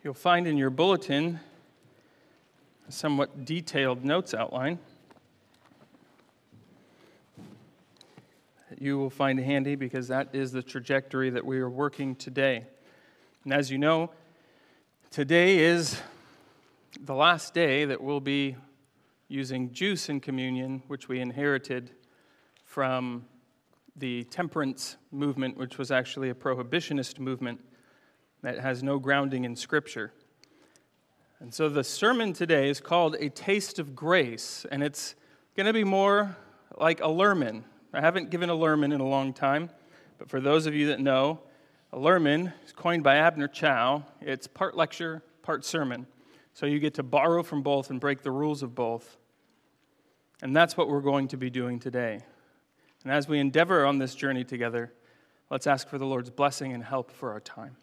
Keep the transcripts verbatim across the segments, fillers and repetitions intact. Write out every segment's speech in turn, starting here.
You'll find in your bulletin a somewhat detailed notes outline that you will find handy because that is the trajectory that we are working today. And as you know, today is the last day that we'll be using juice in communion, which we inherited from the temperance movement, which was actually a prohibitionist movement that has no grounding in Scripture. And so the sermon today is called A Taste of Grace, and it's going to be more like a lerman. I haven't given a lerman in a long time, but for those of you that know, a lerman is coined by Abner Chau. It's part lecture, part sermon. So you get to borrow from both and break the rules of both. And that's what we're going to be doing today. And as we endeavor on this journey together, let's ask for the Lord's blessing and help for our time.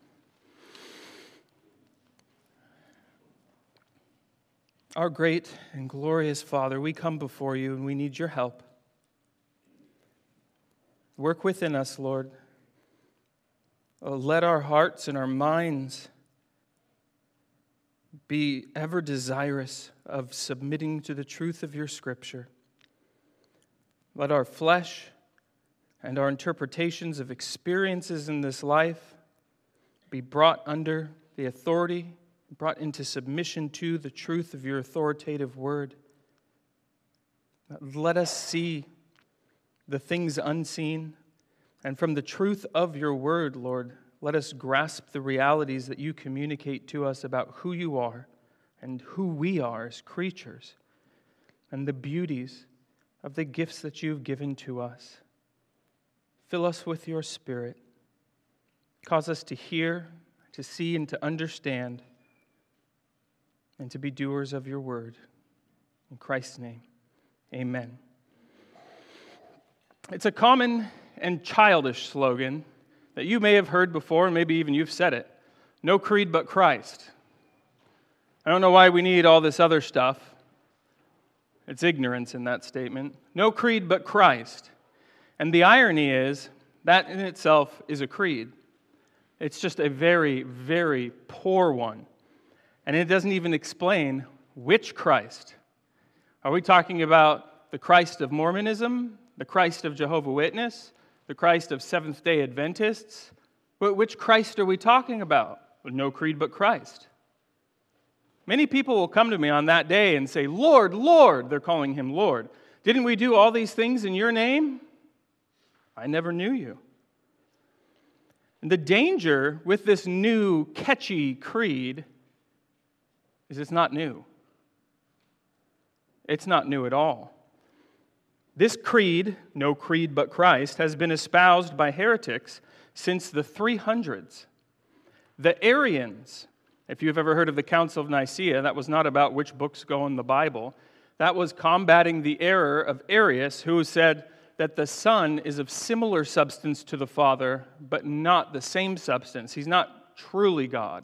Our great and glorious Father, we come before you and we need your help. Work within us, Lord. Oh, let our hearts and our minds be ever desirous of submitting to the truth of your Scripture. Let our flesh and our interpretations of experiences in this life be brought under the authority, brought into submission to the truth of your authoritative word. Let us see the things unseen, and from the truth of your word, Lord, let us grasp the realities that you communicate to us about who you are and who we are as creatures, and the beauties of the gifts that you've given to us. Fill us with your Spirit. Cause us to hear, to see, and to understand, and to be doers of your word. In Christ's name, amen. It's a common and childish slogan that you may have heard before, and maybe even you've said it. No creed but Christ. I don't know why we need all this other stuff. It's ignorance in that statement. No creed but Christ. And the irony is, that in itself is a creed. It's just a very, very poor one. And it doesn't even explain which Christ. Are we talking about the Christ of Mormonism, the Christ of Jehovah's Witness, the Christ of Seventh-day Adventists? Which Christ are we talking about? Well, no creed but Christ. Many people will come to me on that day and say, Lord, Lord, they're calling him Lord. Didn't we do all these things in your name? I never knew you. And the danger with this new catchy creed is it's not new. It's not new at all. This creed, no creed but Christ, has been espoused by heretics since the three hundreds. The Arians, if you've ever heard of the Council of Nicaea, that was not about which books go in the Bible. That was combating the error of Arius, who said that the Son is of similar substance to the Father, but not the same substance. He's not truly God.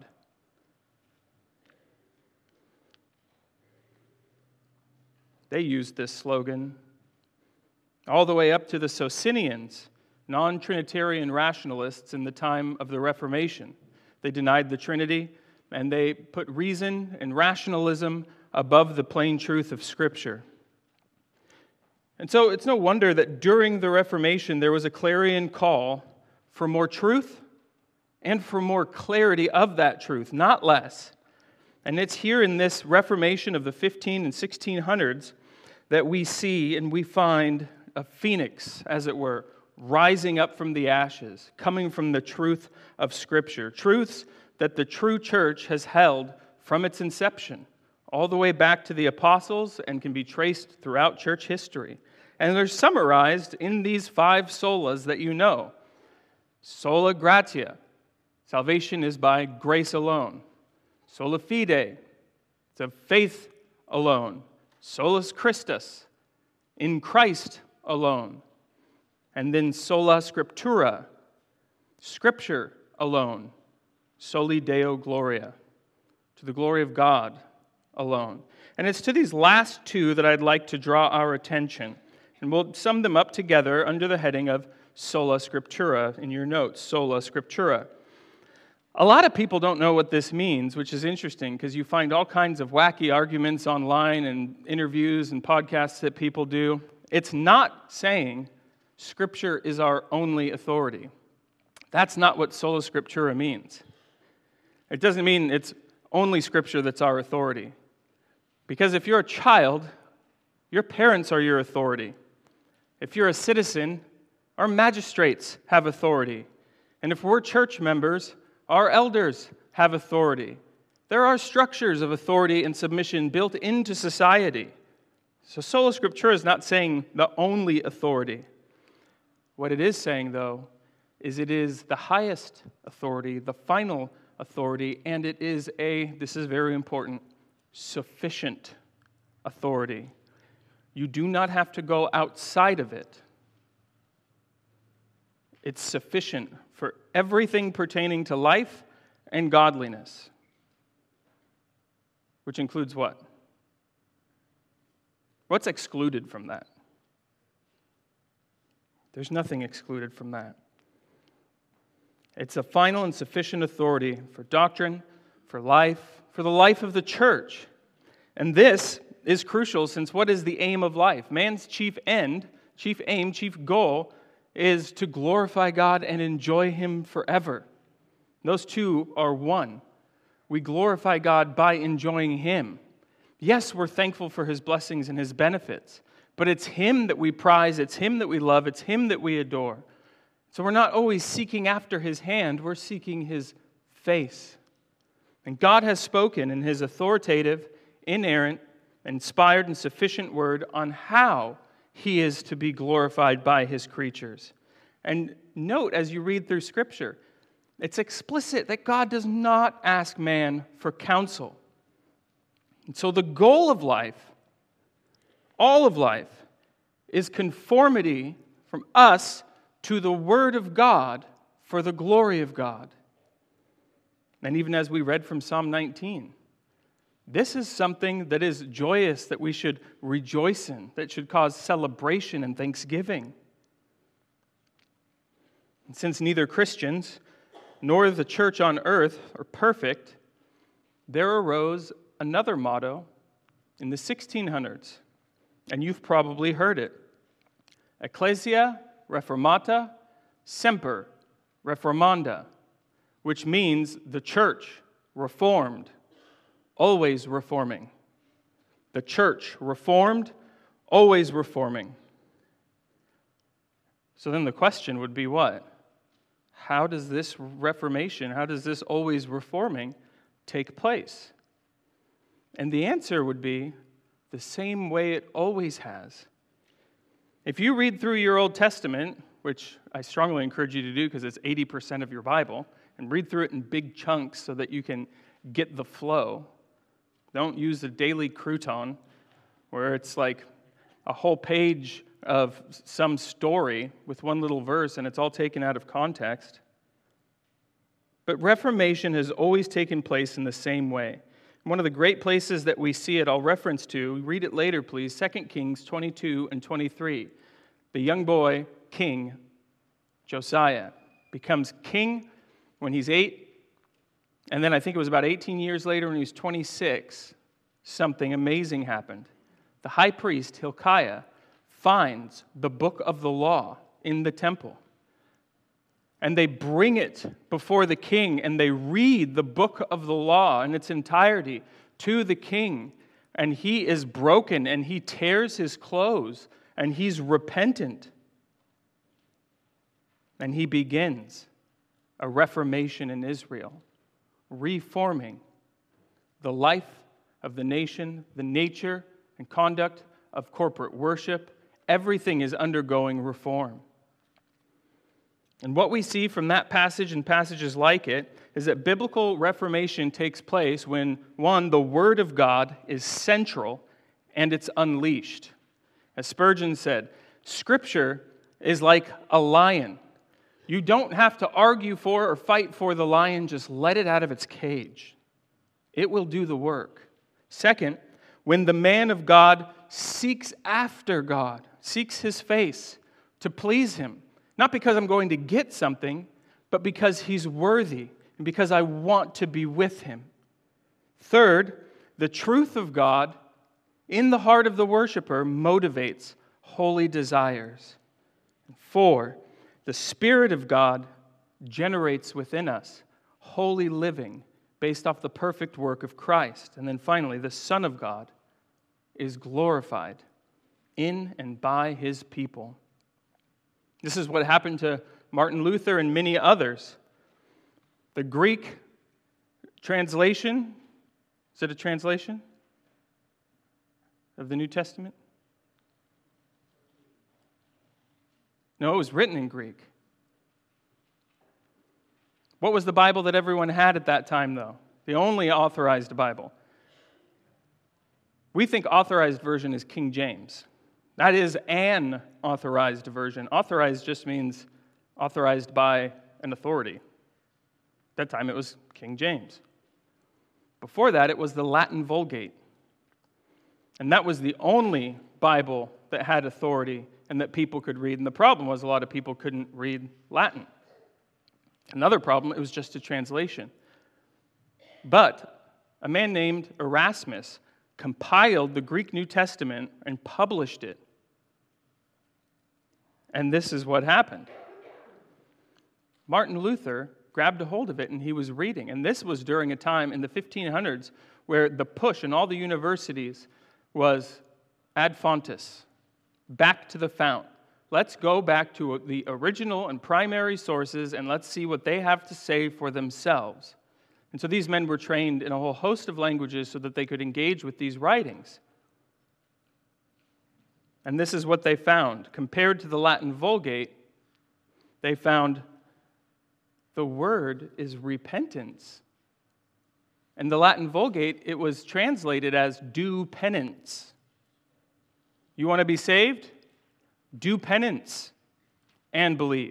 They used this slogan all the way up to the Socinians, non-Trinitarian rationalists in the time of the Reformation. They denied the Trinity, and they put reason and rationalism above the plain truth of Scripture. And so it's no wonder that during the Reformation there was a clarion call for more truth and for more clarity of that truth, not less. And it's here in this Reformation of the fifteen and sixteen hundreds that we see and we find a phoenix, as it were, rising up from the ashes, coming from the truth of Scripture. Truths that the true church has held from its inception, all the way back to the apostles and can be traced throughout church history. And they're summarized in these five solas that you know. Sola gratia, salvation is by grace alone. Sola fide, it's of faith alone. Solus Christus, in Christ alone. And then sola scriptura, Scripture alone. Soli Deo gloria, to the glory of God alone. And it's to these last two that I'd like to draw our attention. And we'll sum them up together under the heading of sola scriptura in your notes, sola scriptura. A lot of people don't know what this means, which is interesting because you find all kinds of wacky arguments online and interviews and podcasts that people do. It's not saying Scripture is our only authority. That's not what sola scriptura means. It doesn't mean it's only Scripture that's our authority. Because if you're a child, your parents are your authority. If you're a citizen, our magistrates have authority. And if we're church members, our elders have authority. There are structures of authority and submission built into society. So sola scriptura is not saying the only authority. What it is saying, though, is it is the highest authority, the final authority, and it is a, this is very important, sufficient authority. You do not have to go outside of it. It's sufficient for everything pertaining to life and godliness. Which includes what? What's excluded from that? There's nothing excluded from that. It's a final and sufficient authority for doctrine, for life, for the life of the church. And this is crucial since what is the aim of life? Man's chief end, chief aim, chief goal is to glorify God and enjoy Him forever. Those two are one. We glorify God by enjoying Him. Yes, we're thankful for His blessings and His benefits, but it's Him that we prize, it's Him that we love, it's Him that we adore. So we're not always seeking after His hand, we're seeking His face. And God has spoken in His authoritative, inerrant, inspired, and sufficient word on how He is to be glorified by His creatures. And note as you read through Scripture, it's explicit that God does not ask man for counsel. And so the goal of life, all of life, is conformity from us to the Word of God for the glory of God. And even as we read from Psalm nineteen, this is something that is joyous, that we should rejoice in, that should cause celebration and thanksgiving. And since neither Christians nor the church on earth are perfect, there arose another motto in the sixteen hundreds, and you've probably heard it. Ecclesia Reformata Semper Reformanda, which means the church reformed, always reforming. The church reformed, always reforming. So then the question would be what? How does this reformation, how does this always reforming take place? And the answer would be the same way it always has. If you read through your Old Testament, which I strongly encourage you to do because it's eighty percent of your Bible, and read through it in big chunks so that you can get the flow. Don't use the daily crouton where it's like a whole page of some story with one little verse and it's all taken out of context. But Reformation has always taken place in the same way. One of the great places that we see it, I'll reference to, read it later please, Second Kings twenty-two and twenty-three. The young boy, King Josiah, becomes king when he's eight. And then I think it was about eighteen years later when he was twenty-six, something amazing happened. The high priest, Hilkiah, finds the book of the law in the temple. And they bring it before the king, and they read the book of the law in its entirety to the king. And he is broken, and he tears his clothes, and he's repentant. And he begins a reformation in Israel, reforming the life of the nation, the nature and conduct of corporate worship. Everything is undergoing reform. And what we see from that passage and passages like it is that biblical reformation takes place when, one, the Word of God is central and it's unleashed. As Spurgeon said, Scripture is like a lion. You don't have to argue for or fight for the lion, just let it out of its cage. It will do the work. Second, when the man of God seeks after God, seeks His face to please Him, not because I'm going to get something, but because He's worthy, and because I want to be with Him. Third, the truth of God in the heart of the worshiper motivates holy desires. Four, the Spirit of God generates within us holy living based off the perfect work of Christ. And then finally, the Son of God is glorified in and by His people. This is what happened to Martin Luther and many others. The Greek translation, is it a translation of the New Testament? No, it was written in Greek. What was the Bible that everyone had at that time, though? The only authorized Bible. We think authorized version is King James. That is an authorized version. Authorized just means authorized by an authority. At that time, it was King James. Before that, it was the Latin Vulgate. And that was the only Bible that had authority and that people could read. And the problem was a lot of people couldn't read Latin. Another problem, it was just a translation. But a man named Erasmus compiled the Greek New Testament and published it. And this is what happened. Martin Luther grabbed a hold of it and he was reading. And this was during a time in the fifteen hundreds where the push in all the universities was ad fontes, back to the fount. Let's go back to the original and primary sources and let's see what they have to say for themselves. And so these men were trained in a whole host of languages so that they could engage with these writings. And this is what they found. Compared to the Latin Vulgate, they found the word is repentance. In the Latin Vulgate, it was translated as do penance. You want to be saved? Do penance and believe.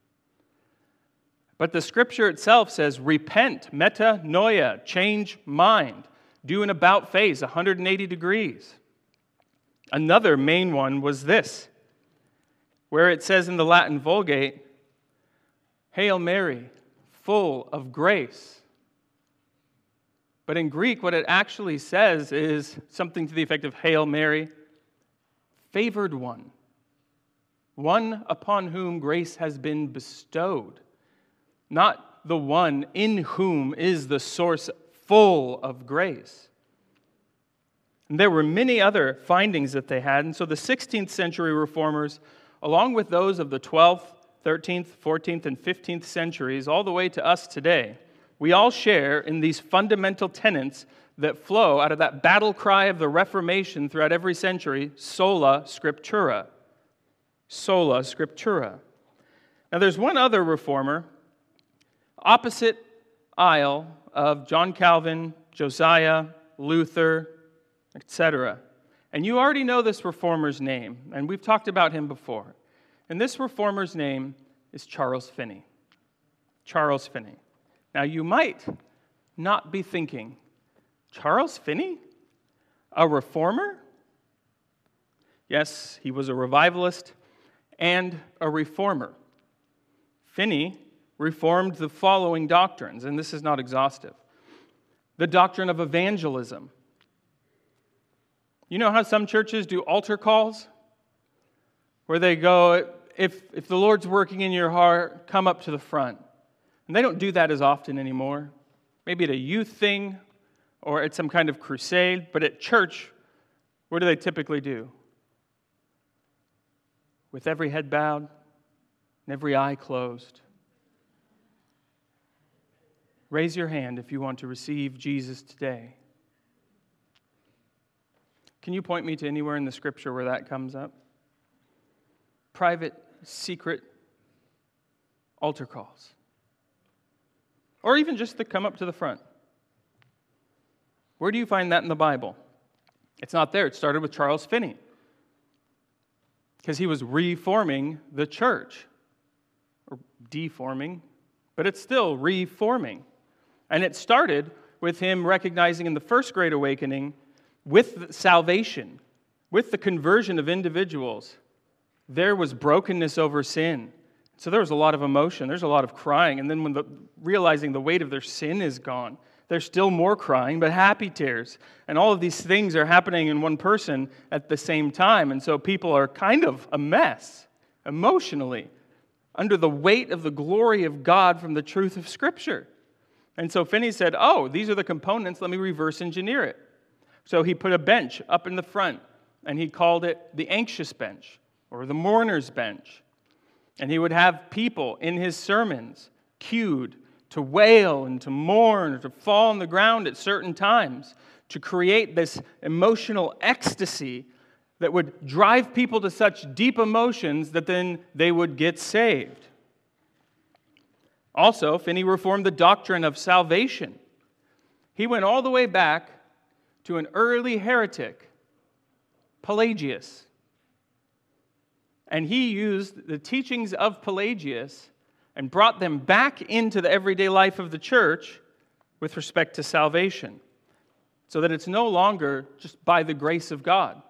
But the Scripture itself says repent, metanoia, change mind, do an about face, one hundred eighty degrees. Another main one was this, where it says in the Latin Vulgate, Hail Mary, full of grace. But in Greek, what it actually says is something to the effect of Hail Mary, favored one. One upon whom grace has been bestowed, not the one in whom is the source full of grace. And there were many other findings that they had, and so the sixteenth century reformers, along with those of the twelfth, thirteenth, fourteenth, and fifteenth centuries, all the way to us today, we all share in these fundamental tenets that flow out of that battle cry of the Reformation throughout every century, sola scriptura. Sola scriptura. Now there's one other reformer, opposite aisle of John Calvin, Josiah, Luther, et cetera. And you already know this reformer's name, and we've talked about him before. And this reformer's name is Charles Finney. Charles Finney. Now you might not be thinking, Charles Finney? A reformer? Yes, he was a revivalist and a reformer. Finney reformed the following doctrines, and this is not exhaustive. The doctrine of evangelism. You know how some churches do altar calls? Where they go, if, if the Lord's working in your heart, come up to the front. And they don't do that as often anymore. Maybe at a youth thing or at some kind of crusade, but at church, what do they typically do? With every head bowed and every eye closed, raise your hand if you want to receive Jesus today. Can you point me to anywhere in the Scripture where that comes up? Private, secret altar calls. Or even just to come up to the front. Where do you find that in the Bible? It's not there. It started with Charles Finney, because he was reforming the church. Or deforming, but it's still reforming. And it started with him recognizing in the First Great Awakening, with salvation, with the conversion of individuals, there was brokenness over sin. So there was a lot of emotion. There's a lot of crying. And then when the, realizing the weight of their sin is gone, there's still more crying, but happy tears. And all of these things are happening in one person at the same time. And so people are kind of a mess emotionally under the weight of the glory of God from the truth of Scripture. And so Finney said, oh, these are the components. Let me reverse engineer it. So he put a bench up in the front, and he called it the anxious bench or the mourner's bench. And he would have people in his sermons cued to wail and to mourn or to fall on the ground at certain times to create this emotional ecstasy that would drive people to such deep emotions that then they would get saved. Also, Finney reformed the doctrine of salvation. He went all the way back to an early heretic, Pelagius. And he used the teachings of Pelagius and brought them back into the everyday life of the church with respect to salvation, so that it's no longer just by the grace of God.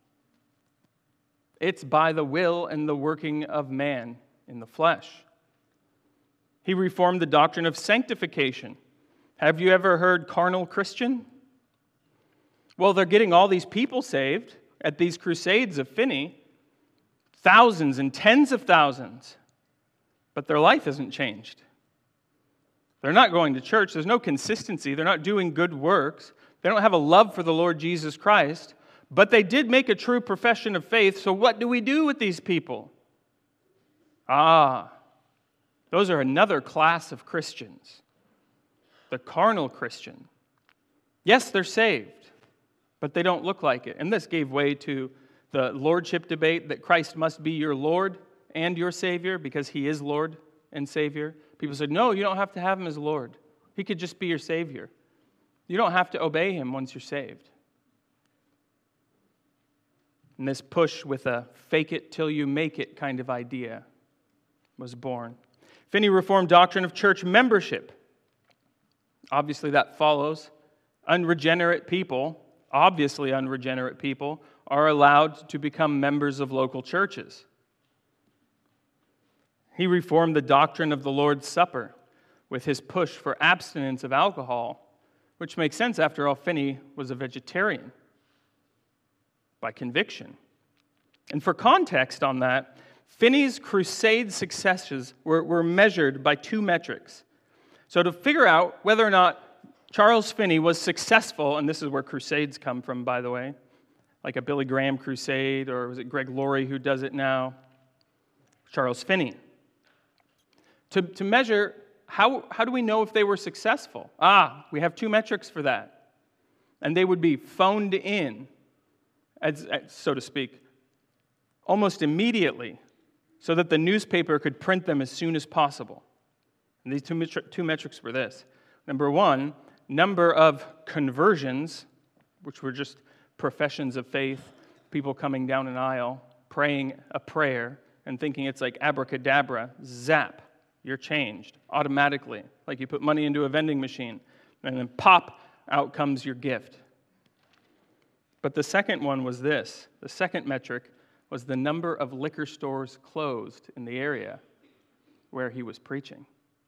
It's by the will and the working of man in the flesh. He reformed the doctrine of sanctification. Have you ever heard carnal Christian? Well, they're getting all these people saved at these crusades of Finney, thousands and tens of thousands, but their life hasn't changed. They're not going to church. There's no consistency. They're not doing good works. They don't have a love for the Lord Jesus Christ, but they did make a true profession of faith, so what do we do with these people? Ah, those are another class of Christians, the carnal Christian. Yes, they're saved, but they don't look like it. And this gave way to the lordship debate that Christ must be your Lord and your Savior because he is Lord and Savior. People said, no, you don't have to have him as Lord. He could just be your Savior. You don't have to obey him once you're saved. And this push with a fake it till you make it kind of idea was born. Finney reformed doctrine of church membership. Obviously that follows. Unregenerate people, obviously unregenerate people, are allowed to become members of local churches. He reformed the doctrine of the Lord's Supper with his push for abstinence of alcohol, which makes sense. After all, Finney was a vegetarian by conviction. And for context on that, Finney's crusade successes were, were measured by two metrics. So to figure out whether or not Charles Finney was successful, and this is where crusades come from, by the way, like a Billy Graham crusade, or was it Greg Laurie who does it now? Charles Finney. To, to measure, how, how do we know if they were successful? Ah, we have two metrics for that. And they would be phoned in, as, as, so to speak, almost immediately, so that the newspaper could print them as soon as possible. And these two, metri- two metrics were this. Number one, number of conversions, which were just professions of faith, people coming down an aisle, praying a prayer, and thinking it's like abracadabra, zap, you're changed automatically. Like you put money into a vending machine, and then pop, out comes your gift. But the second one was this. The second metric was the number of liquor stores closed in the area where he was preaching.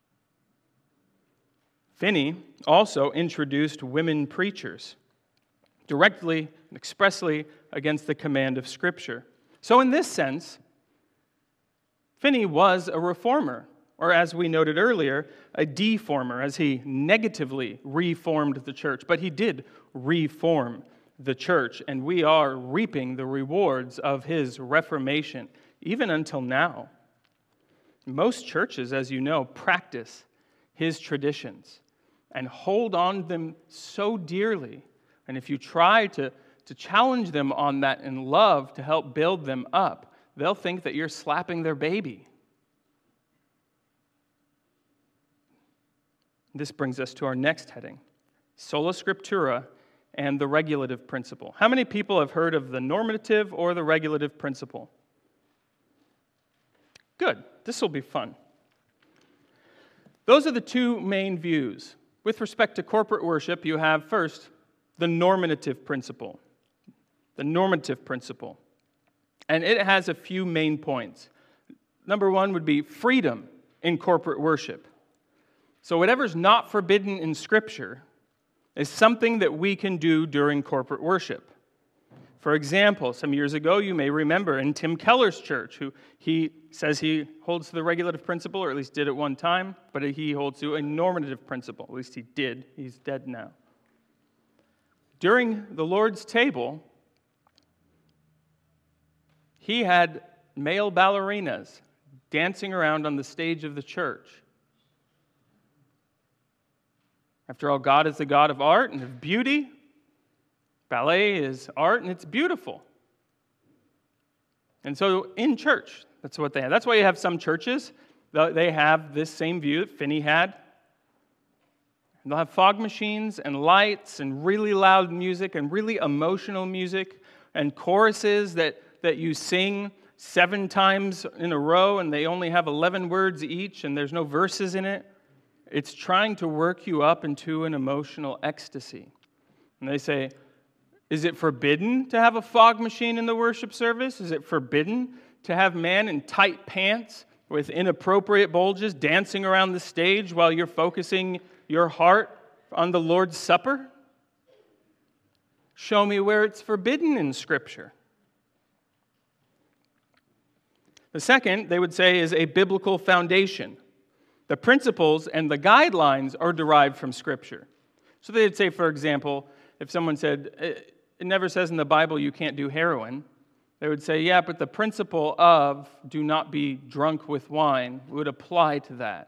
Finney also introduced women preachers directly and expressly against the command of Scripture. So in this sense, Finney was a reformer, or as we noted earlier, a deformer, as he negatively reformed the church. But he did reform the church, and we are reaping the rewards of his reformation, even until now. Most churches, as you know, practice his traditions and hold on to them so dearly. And if you try to, to challenge them on that in love to help build them up, they'll think that you're slapping their baby. This brings us to our next heading, Sola Scriptura and the regulative principle. How many people have heard of the normative or the regulative principle? Good. This will be fun. Those are the two main views. With respect to corporate worship, you have first the normative principle. The normative principle. And it has a few main points. number one would be freedom in corporate worship. So whatever's not forbidden in Scripture is something that we can do during corporate worship. For example, some years ago, you may remember in Tim Keller's church, who he says he holds to the regulative principle, or at least did at one time, but he holds to a normative principle. At least he did. He's dead now. During the Lord's table, he had male ballerinas dancing around on the stage of the church. After all, God is the God of art and of beauty. Ballet is art, and it's beautiful. And so in church, that's what they have. That's why you have some churches, they have this same view that Finney had. And they'll have fog machines and lights and really loud music and really emotional music and choruses that, that you sing seven times in a row, and they only have eleven words each, and there's no verses in it. It's trying to work you up into an emotional ecstasy. And they say, is it forbidden to have a fog machine in the worship service? Is it forbidden to have man in tight pants with inappropriate bulges dancing around the stage while you're focusing your heart on the Lord's Supper? Show me where it's forbidden in Scripture. The second, they would say, is a biblical foundation. The principles and the guidelines are derived from Scripture. So they would say, for example, if someone said, it never says in the Bible you can't do heroin, they would say, yeah, but the principle of do not be drunk with wine would apply to that.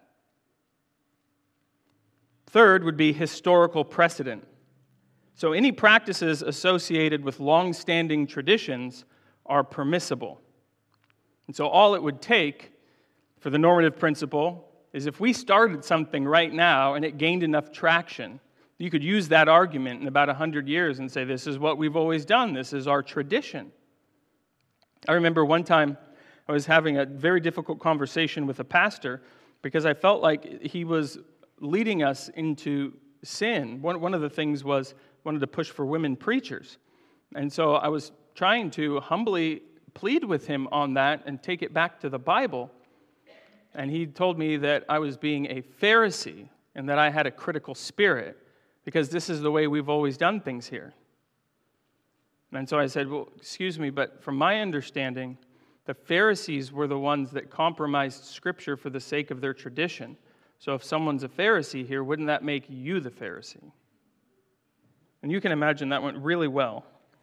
Third would be historical precedent. So any practices associated with long-standing traditions are permissible. And so all it would take for the normative principle is if we started something right now and it gained enough traction, you could use that argument in about one hundred years and say, this is what we've always done. This is our tradition. I remember one time I was having a very difficult conversation with a pastor because I felt like he was leading us into sin. One, one of the things was wanted to push for women preachers. And so I was trying to humbly plead with him on that and take it back to the Bible. And he told me that I was being a Pharisee and that I had a critical spirit, because this is the way we've always done things here. And so I said, well, excuse me, but from my understanding, the Pharisees were the ones that compromised Scripture for the sake of their tradition. So if someone's a Pharisee here, wouldn't that make you the Pharisee? And you can imagine that went really well.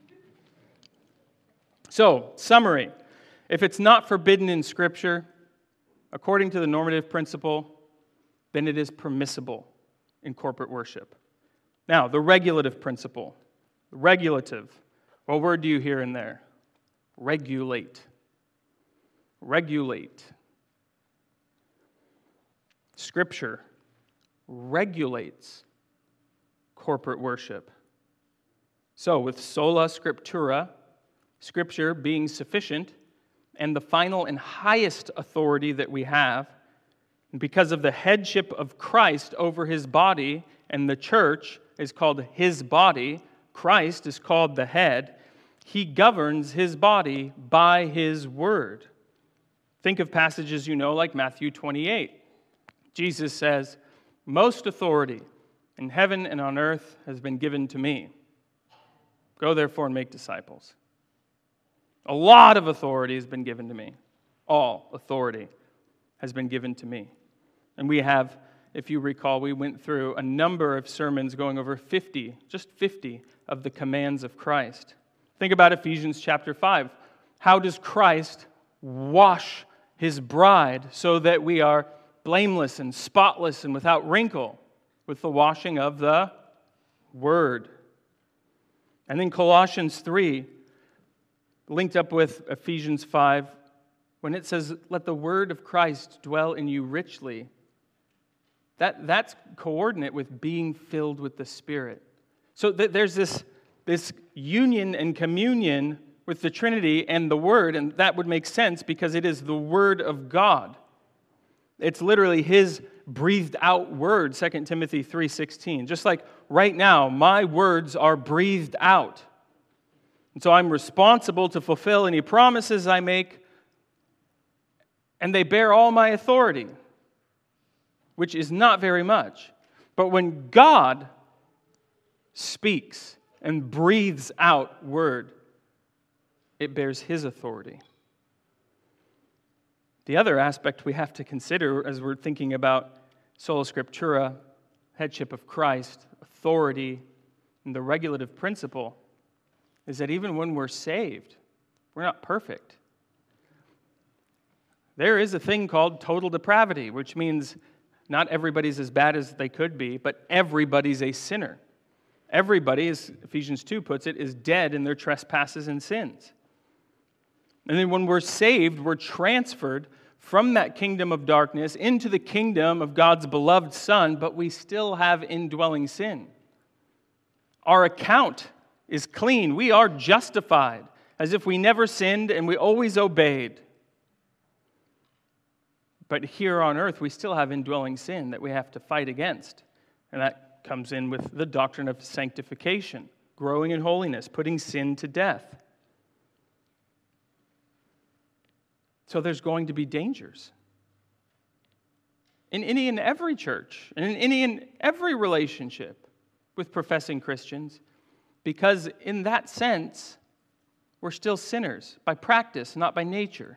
So, summary. If it's not forbidden in Scripture, according to the normative principle, then it is permissible in corporate worship. Now, the regulative principle. Regulative. What word do you hear in there? Regulate. Regulate. Scripture regulates corporate worship. So, with sola scriptura, Scripture being sufficient, and the final and highest authority that we have, and because of the headship of Christ over His body, and the church is called His body, Christ is called the head, He governs His body by His word. Think of passages you know like Matthew twenty-eight. Jesus says, most authority in heaven and on earth has been given to me. Go therefore and make disciples. A lot of authority has been given to me. All authority has been given to me. And we have, if you recall, we went through a number of sermons going over fifty, just fifty of the commands of Christ. Think about Ephesians chapter five. How does Christ wash His bride so that we are blameless and spotless and without wrinkle? With the washing of the Word. And then Colossians three, linked up with Ephesians five, when it says, let the word of Christ dwell in you richly, that, that's coordinate with being filled with the Spirit. So th- there's this, this union and communion with the Trinity and the Word, and that would make sense because it is the Word of God. It's literally His breathed out word, Second Timothy three sixteen. Just like right now, my words are breathed out. And so I'm responsible to fulfill any promises I make. and they bear all my authority, which is not very much. But when God speaks and breathes out word, it bears his authority. The other aspect we have to consider as we're thinking about sola scriptura, headship of Christ, authority, and the regulative principle, is that even when we're saved, we're not perfect. There is a thing called total depravity, which means not everybody's as bad as they could be, but everybody's a sinner. Everybody, as Ephesians two puts it, is dead in their trespasses and sins. And then when we're saved, we're transferred from that kingdom of darkness into the kingdom of God's beloved Son, but we still have indwelling sin. Our account is clean. We are justified as if we never sinned and we always obeyed. But here on earth, we still have indwelling sin that we have to fight against. And that comes in with the doctrine of sanctification, growing in holiness, putting sin to death. So there's going to be dangers. In any and every church, and in any and every relationship with professing Christians, because in that sense, we're still sinners by practice, not by nature.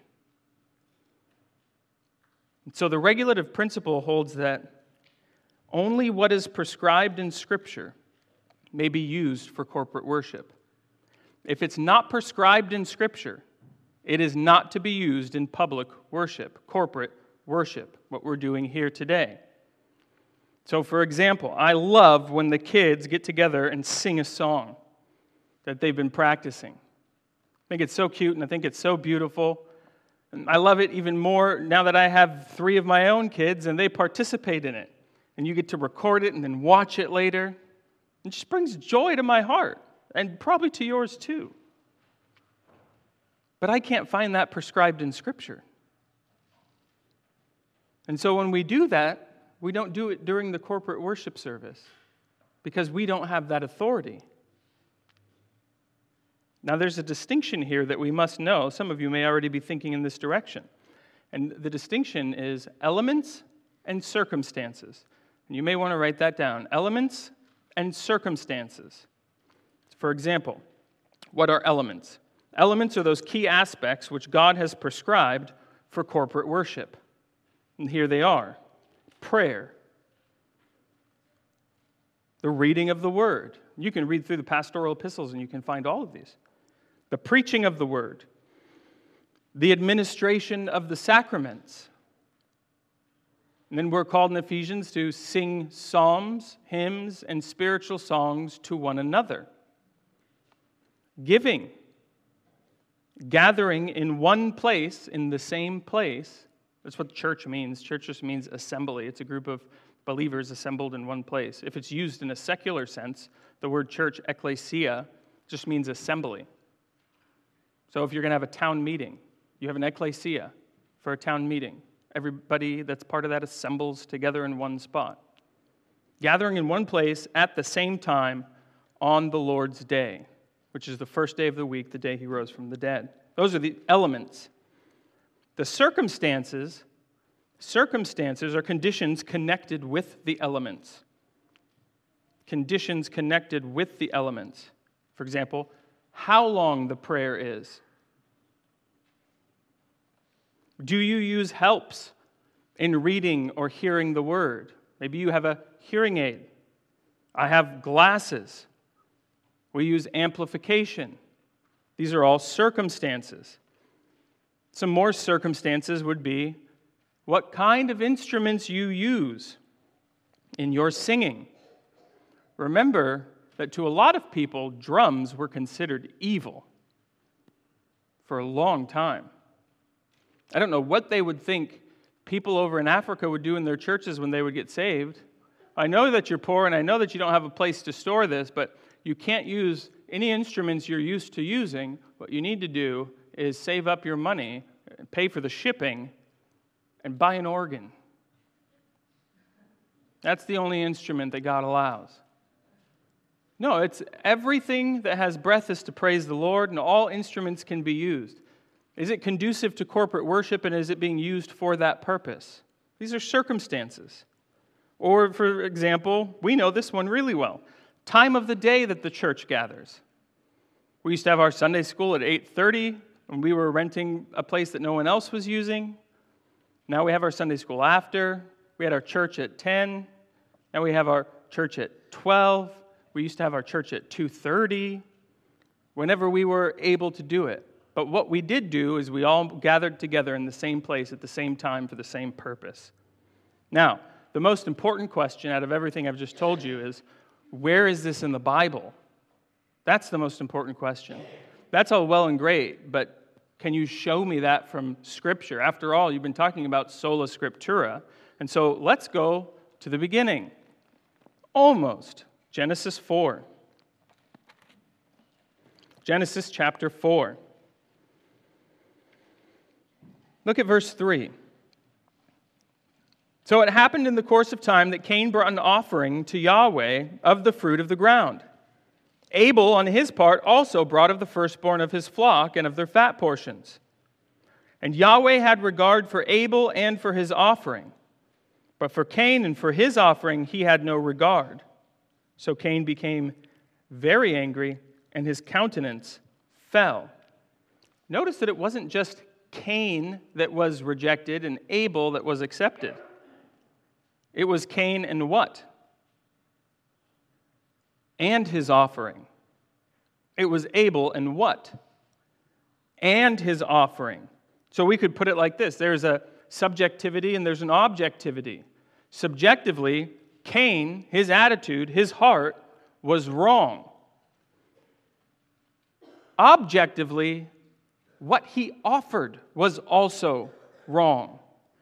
So the regulative principle holds that only what is prescribed in Scripture may be used for corporate worship. If it's not prescribed in Scripture, it is not to be used in public worship, corporate worship, what we're doing here today. So, for example, I love when the kids get together and sing a song that they've been practicing. I think it's so cute and I think it's so beautiful. And I love it even more now that I have three of my own kids and they participate in it. And you get to record it and then watch it later. It just brings joy to my heart, and probably to yours too. But I can't find that prescribed in Scripture. And so when we do that, we don't do it during the corporate worship service because we don't have that authority. Now, there's a distinction here that we must know. Some of you may already be thinking in this direction. And the distinction is elements and circumstances. And you may want to write that down. Elements and circumstances. For example, what are elements? Elements are those key aspects which God has prescribed for corporate worship. And here they are. Prayer. The reading of the Word. You can read through the pastoral epistles and you can find all of these. The preaching of the Word. The administration of the sacraments. And then we're called in Ephesians to sing psalms, hymns, and spiritual songs to one another. Giving. Gathering in one place, in the same place. That's what church means. Church just means assembly. It's a group of believers assembled in one place. If it's used in a secular sense, the word church, ekklesia, just means assembly. So if you're going to have a town meeting, you have an ekklesia for a town meeting. Everybody that's part of that assembles together in one spot. Gathering in one place at the same time on the Lord's day, which is the first day of the week, the day he rose from the dead. Those are the elements. The circumstances, circumstances are conditions connected with the elements. Conditions connected with the elements. For example, how long the prayer is. Do you use helps in reading or hearing the word? Maybe you have a hearing aid. I have glasses. We use amplification. These are all circumstances. Some more circumstances would be what kind of instruments you use in your singing. Remember that to a lot of people, drums were considered evil for a long time. I don't know what they would think people over in Africa would do in their churches when they would get saved. I know that you're poor and I know that you don't have a place to store this, but you can't use any instruments you're used to using. What you need to do is save up your money, pay for the shipping, and buy an organ. That's the only instrument that God allows. No, it's everything that has breath is to praise the Lord, and all instruments can be used. Is it conducive to corporate worship, and is it being used for that purpose? These are circumstances. Or, for example, we know this one really well. Time of the day that the church gathers. We used to have our Sunday school at eight thirty, and we were renting a place that no one else was using. Now we have our Sunday school after. We had our church at ten. Now we have our church at twelve. We used to have our church at two thirty. Whenever we were able to do it. But what we did do is we all gathered together in the same place at the same time for the same purpose. Now, the most important question out of everything I've just told you is, where is this in the Bible? That's the most important question. That's all well and great, but can you show me that from Scripture? After all, you've been talking about sola scriptura, and so let's go to the beginning. Almost. Genesis four. Genesis chapter four. Look at verse three. So it happened in the course of time that Cain brought an offering to Yahweh of the fruit of the ground. Abel, on his part, also brought of the firstborn of his flock and of their fat portions. And Yahweh had regard for Abel and for his offering. But for Cain and for his offering he had no regard. So Cain became very angry, and his countenance fell. Notice that it wasn't just Cain that was rejected and Abel that was accepted. It was Cain and what? And his offering. It was Abel and what? And his offering. So we could put it like this. There's a subjectivity and there's an objectivity. Subjectively, Cain, his attitude, his heart was wrong. Objectively, what he offered was also wrong.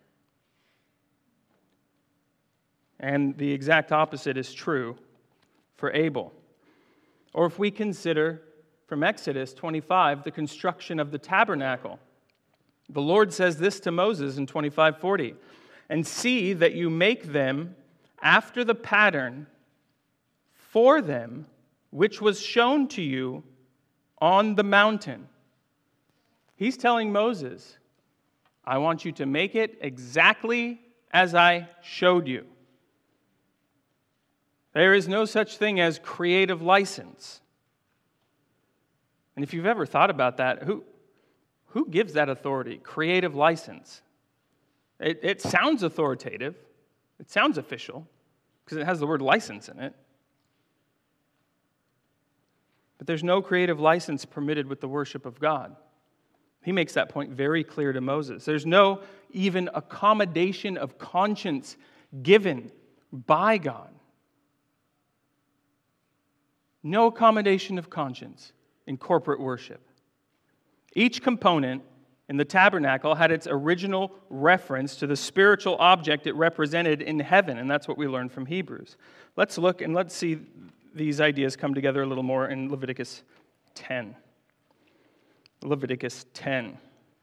And the exact opposite is true for Abel. Or if we consider from Exodus twenty-five the construction of the tabernacle, the Lord says this to Moses in twenty-five forty, "And see that you make them after the pattern for them which was shown to you on the mountain." He's telling Moses, I want you to make it exactly as I showed you. There is no such thing as creative license. And if you've ever thought about that, who, who gives that authority? Creative license. It, it sounds authoritative. It sounds official because it has the word license in it. But there's no creative license permitted with the worship of God. He makes that point very clear to Moses. There's no even accommodation of conscience given by God. No accommodation of conscience in corporate worship. Each component in the tabernacle had its original reference to the spiritual object it represented in heaven, and that's what we learn from Hebrews. Let's look and let's see these ideas come together a little more in Leviticus ten. Leviticus ten.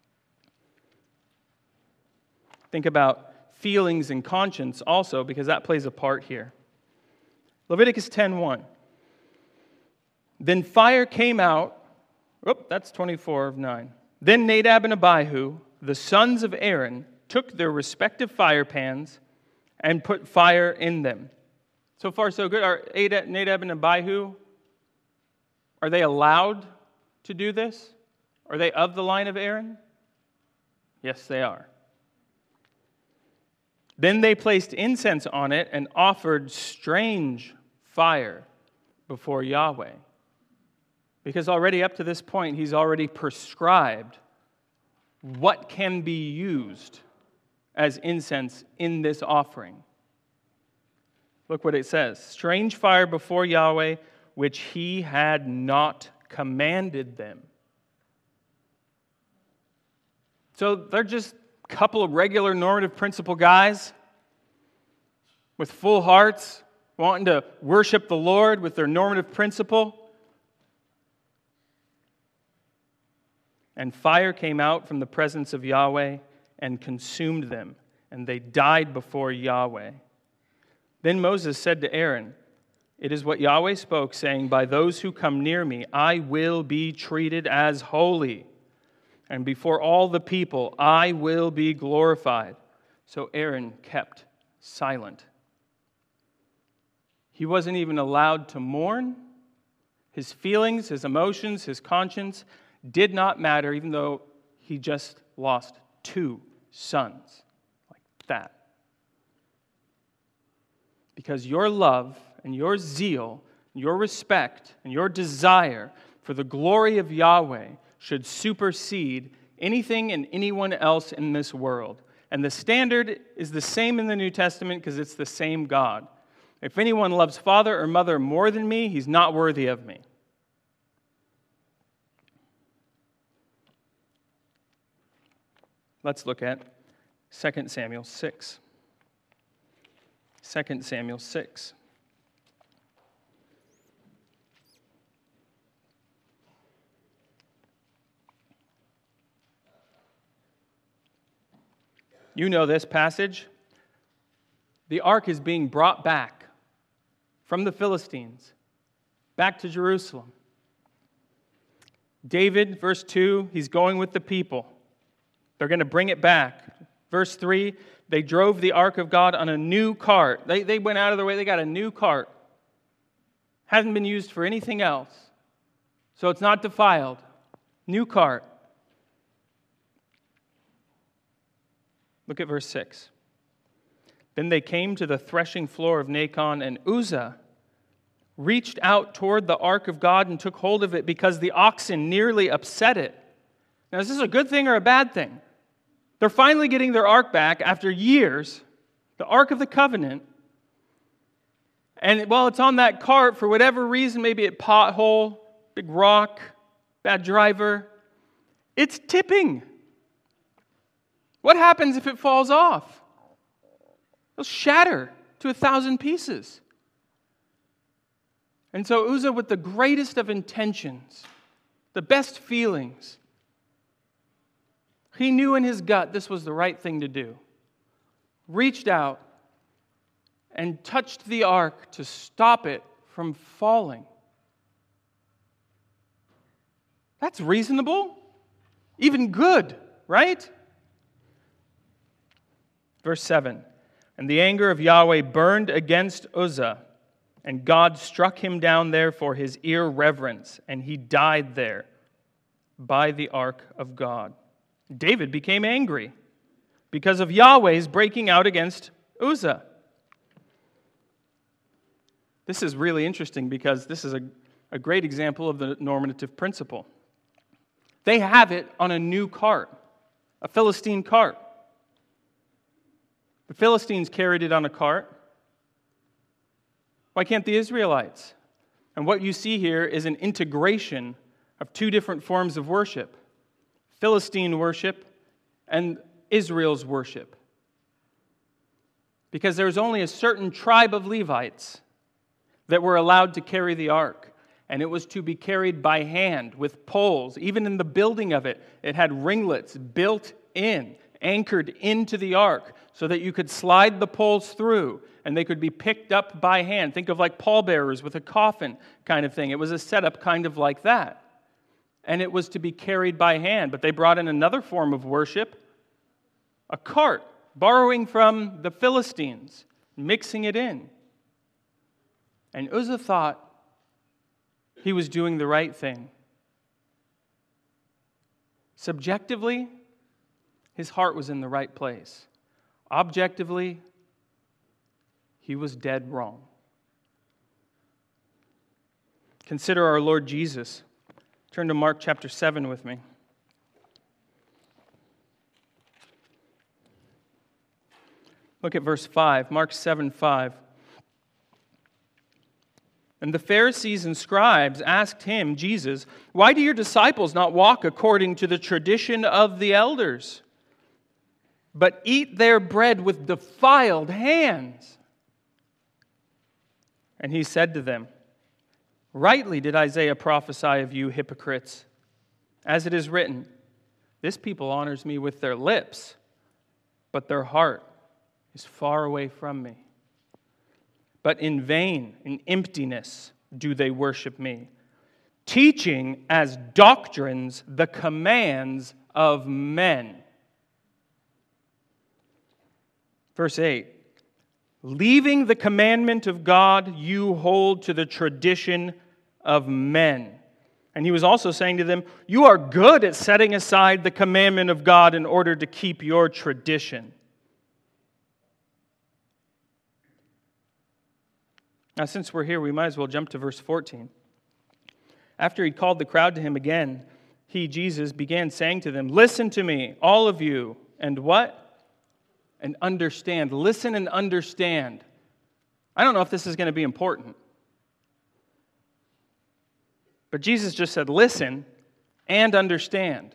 Think about feelings and conscience also, because that plays a part here. Leviticus ten one. Then fire came out. Oh, that's twenty-four of nine. Then Nadab and Abihu, the sons of Aaron, took their respective fire pans and put fire in them. So far, so good. Are Nadab and Abihu, are they allowed to do this? Are they of the line of Aaron? Yes, they are. Then they placed incense on it and offered strange fire before Yahweh. Because already up to this point, he's already prescribed what can be used as incense in this offering. Look what it says. Strange fire before Yahweh, which he had not commanded them. So they're just a couple of regular normative principle guys with full hearts, wanting to worship the Lord with their normative principle. And fire came out from the presence of Yahweh and consumed them, and they died before Yahweh. Then Moses said to Aaron, "It is what Yahweh spoke, saying, 'By those who come near me, I will be treated as holy.' and before all the people I will be glorified." So Aaron kept silent. He wasn't even allowed to mourn. His feelings, his emotions, his conscience did not matter, even though he just lost two sons. Like that. Because your love and your zeal, your respect and your desire for the glory of Yahweh should supersede anything and anyone else in this world. And the standard is the same in the New Testament because it's the same God. If anyone loves father or mother more than me, he's not worthy of me. Let's look at Second Samuel six. Second Samuel six. You know this passage. The ark is being brought back from the Philistines, back to Jerusalem. David, verse two, he's going with the people. They're going to bring it back. Verse three, they drove the ark of God on a new cart. They, they went out of their way, they got a new cart. Hasn't been used for anything else. So it's not defiled. New cart. Look at verse six. Then they came to the threshing floor of Nacon, and Uzzah reached out toward the ark of God and took hold of it because the oxen nearly upset it. Now, is this a good thing or a bad thing? They're finally getting their ark back after years, the Ark of the Covenant. And while it's on that cart, for whatever reason, maybe a pothole, big rock, bad driver, it's tipping. What happens if it falls off? It'll shatter to a thousand pieces. And so Uzzah, with the greatest of intentions, the best feelings, he knew in his gut this was the right thing to do. Reached out and touched the ark to stop it from falling. That's reasonable, even good, right? Verse seven, and the anger of Yahweh burned against Uzzah, and God struck him down there for his irreverence, and he died there by the ark of God. David became angry because of Yahweh's breaking out against Uzzah. This is really interesting because this is a, a great example of the normative principle. They have it on a new cart, a Philistine cart. The Philistines carried it on a cart. Why can't the Israelites? And what you see here is an integration of two different forms of worship. Philistine worship and Israel's worship. Because there was only a certain tribe of Levites that were allowed to carry the ark. And it was to be carried by hand with poles. Even in the building of it, it had ringlets built in, anchored into the ark, so that you could slide the poles through and they could be picked up by hand. Think of like pallbearers with a coffin kind of thing. It was a setup kind of like that. And it was to be carried by hand. But they brought in another form of worship, a cart, borrowing from the Philistines, mixing it in. And Uzzah thought he was doing the right thing. Subjectively, his heart was in the right place. Objectively, he was dead wrong. Consider our Lord Jesus. Turn to Mark chapter seven with me. Look at verse five, Mark seven five. And the Pharisees and scribes asked him, Jesus, why do your disciples not walk according to the tradition of the elders, but eat their bread with defiled hands? And he said to them, rightly did Isaiah prophesy of you hypocrites, as it is written, this people honors me with their lips, but their heart is far away from me. But in vain, in emptiness, do they worship me, teaching as doctrines the commands of men. Verse eight, leaving the commandment of God, you hold to the tradition of men. And he was also saying to them, you are good at setting aside the commandment of God in order to keep your tradition. Now, since we're here, we might as well jump to verse fourteen. After he called the crowd to him again, he, Jesus, began saying to them, listen to me, all of you, and what? And understand. Listen and understand. I don't know if this is going to be important. But Jesus just said, listen and understand.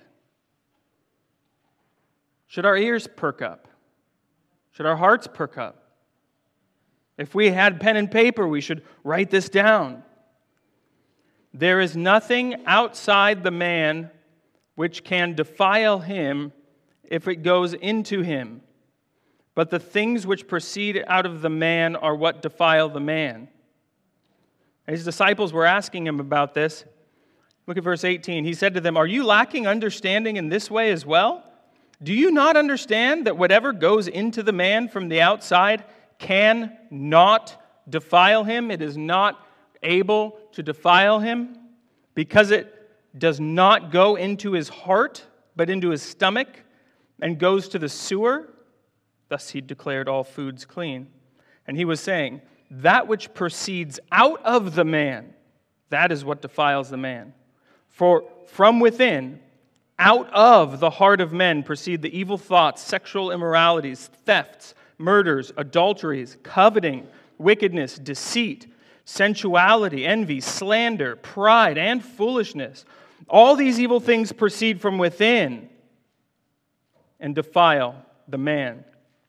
Should our ears perk up? Should our hearts perk up? If we had pen and paper, we should write this down. There is nothing outside the man which can defile him if it goes into him. But the things which proceed out of the man are what defile the man. His disciples were asking him about this. Look at verse eighteen. He said to them, are you lacking understanding in this way as well? Do you not understand that whatever goes into the man from the outside can not defile him? It is not able to defile him because it does not go into his heart, but into his stomach and goes to the sewer. Thus he declared all foods clean. And he was saying, that which proceeds out of the man, that is what defiles the man. For from within, out of the heart of men proceed the evil thoughts, sexual immoralities, thefts, murders, adulteries, coveting, wickedness, deceit, sensuality, envy, slander, pride, and foolishness. All these evil things proceed from within and defile the man.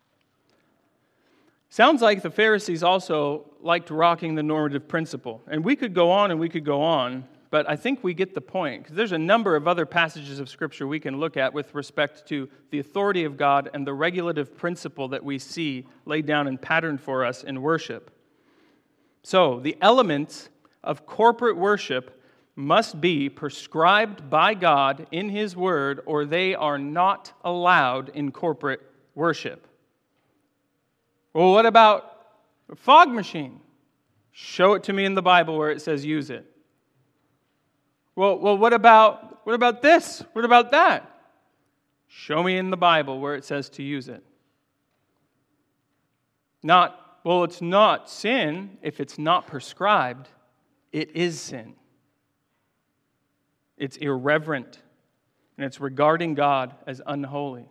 Sounds like the Pharisees also liked rocking the normative principle. And we could go on and we could go on, but I think we get the point. Because there's a number of other passages of Scripture we can look at with respect to the authority of God and the regulative principle that we see laid down and patterned for us in worship. So, the elements of corporate worship must be prescribed by God in His Word, or they are not allowed in corporate worship. Well, what about a fog machine? Show it to me in the Bible where it says use it. Well, well, what about what about this? What about that? Show me in the Bible where it says to use it. Not, well, it's not sin if it's not prescribed. It is sin. It's irreverent, and it's regarding God as unholy.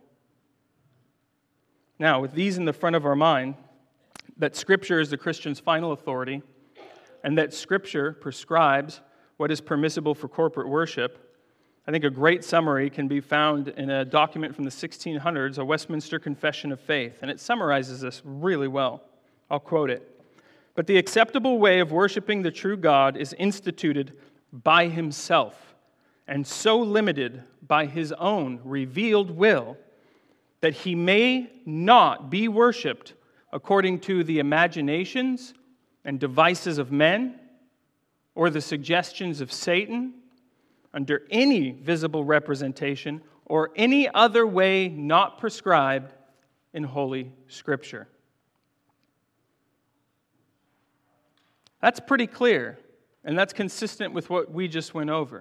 Now, with these in the front of our mind, that Scripture is the Christian's final authority, and that Scripture prescribes what is permissible for corporate worship, I think a great summary can be found in a document from the sixteen hundreds, a Westminster Confession of Faith, and it summarizes this really well. I'll quote it. But the acceptable way of worshiping the true God is instituted by Himself, and so limited by His own revealed will that He may not be worshipped according to the imaginations and devices of men or the suggestions of Satan under any visible representation or any other way not prescribed in Holy Scripture. That's pretty clear, and that's consistent with what we just went over.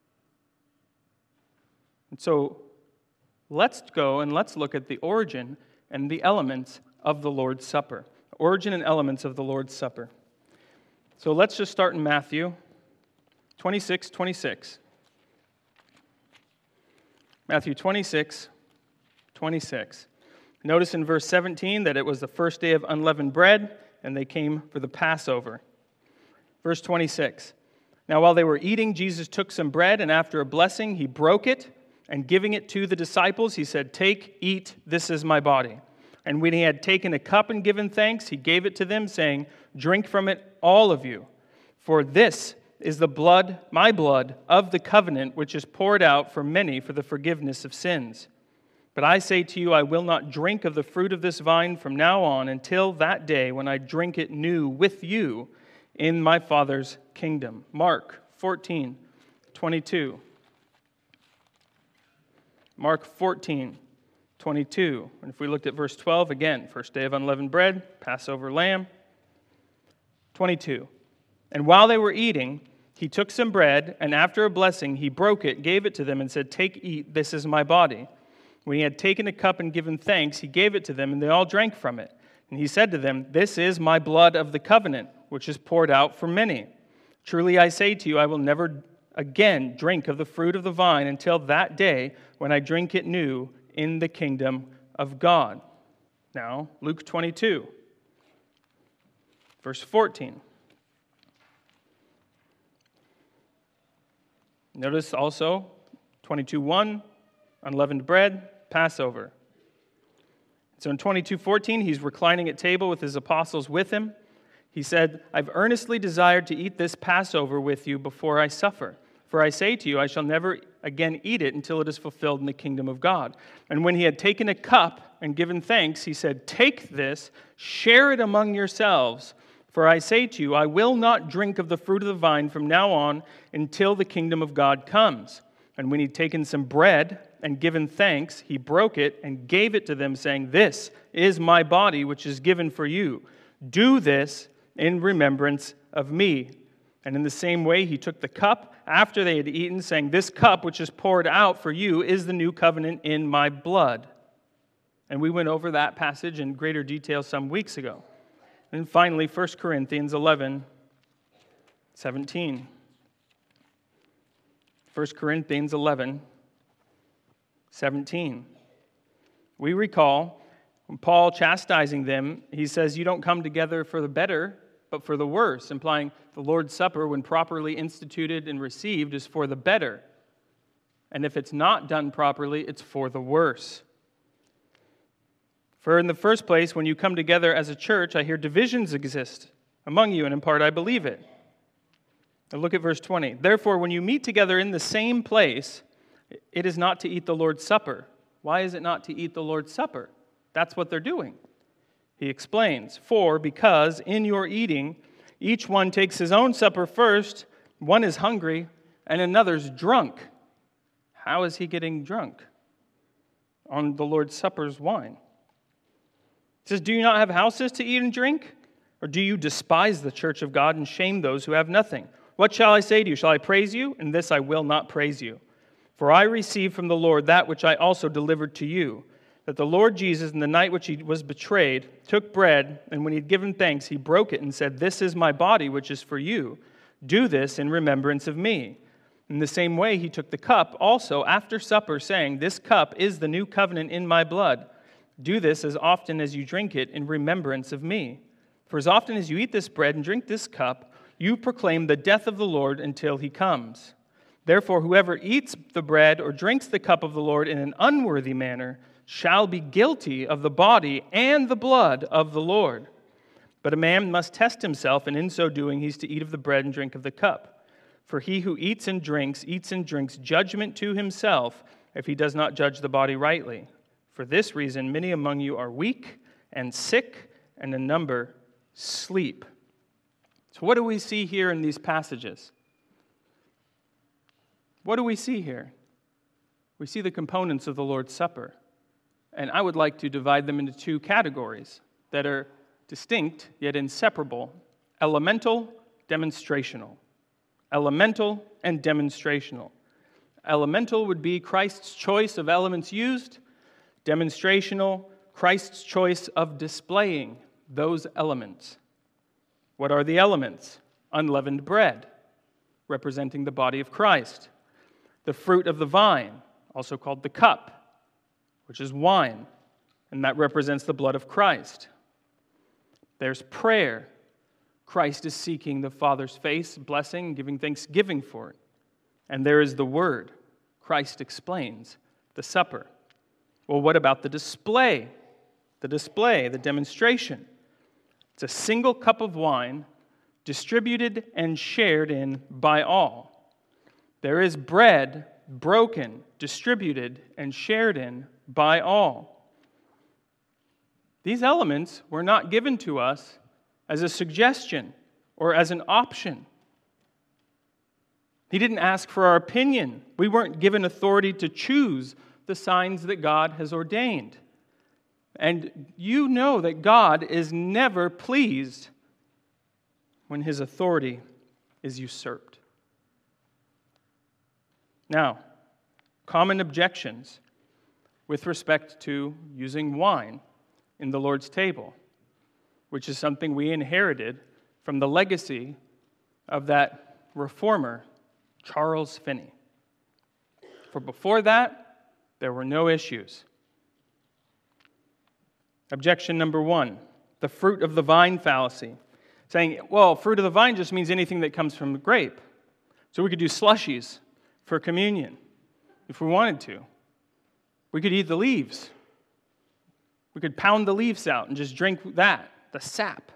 And so, let's go and let's look at the origin and the elements of the Lord's Supper. Origin and elements of the Lord's Supper. So let's just start in Matthew twenty-six twenty-six. Matthew twenty-six twenty-six. Notice in verse seventeen that it was the first day of unleavened bread, and they came for the Passover. Verse twenty-six. Now while they were eating, Jesus took some bread, and after a blessing, He broke it, and giving it to the disciples, He said, "Take, eat, this is my body." And when He had taken a cup and given thanks, He gave it to them, saying, "Drink from it, all of you, for this is the blood, my blood, of the covenant, which is poured out for many for the forgiveness of sins. But I say to you, I will not drink of the fruit of this vine from now on until that day when I drink it new with you in my Father's kingdom." Mark fourteen twenty-two. Mark fourteen, twenty-two. And if we looked at verse twelve, again, first day of unleavened bread, Passover lamb. twenty-two. And while they were eating, he took some bread, and after a blessing, he broke it, gave it to them, and said, "Take, eat, this is my body." When he had taken a cup and given thanks, he gave it to them, and they all drank from it. And he said to them, "This is my blood of the covenant, which is poured out for many. Truly I say to you, I will never again drink of the fruit of the vine until that day when I drink it new in the kingdom of God." Now, Luke twenty-two, verse fourteen. Notice also twenty-two one, unleavened bread, Passover. So in twenty-two fourteen, he's reclining at table with his apostles with him. He said, "I've earnestly desired to eat this Passover with you before I suffer. For I say to you, I shall never again eat it until it is fulfilled in the kingdom of God." And when he had taken a cup and given thanks, he said, "Take this, share it among yourselves. For I say to you, I will not drink of the fruit of the vine from now on until the kingdom of God comes." And when he'd taken some bread and given thanks, he broke it and gave it to them, saying, "This is my body, which is given for you. Do this in remembrance of me." And in the same way, he took the cup after they had eaten, saying, "This cup, which is poured out for you, is the new covenant in my blood." And we went over that passage in greater detail some weeks ago. And finally, First Corinthians eleven, seventeen. First Corinthians eleven, seventeen. We recall when Paul chastising them, he says, "You don't come together for the better, but for the worse," implying the Lord's Supper, when properly instituted and received, is for the better. And if it's not done properly, it's for the worse. For in the first place, when you come together as a church, I hear divisions exist among you, and in part I believe it. Now look at verse twenty. "Therefore, when you meet together in the same place, it is not to eat the Lord's Supper." Why is it not to eat the Lord's Supper? That's what they're doing. He explains, "For, because in your eating, each one takes his own supper first, one is hungry, and another's drunk." How is he getting drunk? On the Lord's Supper's wine. He says, "Do you not have houses to eat and drink? Or do you despise the church of God and shame those who have nothing? What shall I say to you? Shall I praise you? In this I will not praise you. For I received from the Lord that which I also delivered to you, that the Lord Jesus, in the night which he was betrayed, took bread, and when he had given thanks, he broke it and said, 'This is my body, which is for you. Do this in remembrance of me.' In the same way, he took the cup also after supper, saying, 'This cup is the new covenant in my blood. Do this as often as you drink it in remembrance of me. For as often as you eat this bread and drink this cup, you proclaim the death of the Lord until he comes. Therefore, whoever eats the bread or drinks the cup of the Lord in an unworthy manner shall be guilty of the body and the blood of the Lord. But a man must test himself, and in so doing he's to eat of the bread and drink of the cup. For he who eats and drinks, eats and drinks judgment to himself, if he does not judge the body rightly. For this reason, many among you are weak and sick, and a number sleep." So what do we see here in these passages? What do we see here? We see the components of the Lord's Supper. And I would like to divide them into two categories that are distinct yet inseparable: elemental, demonstrational. Elemental and demonstrational. Elemental would be Christ's choice of elements used. Demonstrational, Christ's choice of displaying those elements. What are the elements? Unleavened bread, representing the body of Christ. The fruit of the vine, also called the cup, which is wine, and that represents the blood of Christ. There's prayer. Christ is seeking the Father's face, blessing, giving thanksgiving for it. And there is the Word. Christ explains the supper. Well, what about the display? The display, the demonstration. It's a single cup of wine distributed and shared in by all. There is bread broken, distributed, and shared in by all. These elements were not given to us as a suggestion or as an option. He didn't ask for our opinion. We weren't given authority to choose the signs that God has ordained. And you know that God is never pleased when his authority is usurped. Now, common objections with respect to using wine in the Lord's table, which is something we inherited from the legacy of that reformer, Charles Finney. For before that, there were no issues. Objection number one, the fruit of the vine fallacy. Saying, well, fruit of the vine just means anything that comes from the grape. So we could do slushies for communion if we wanted to. We could eat the leaves. We could pound the leaves out and just drink that, the sap.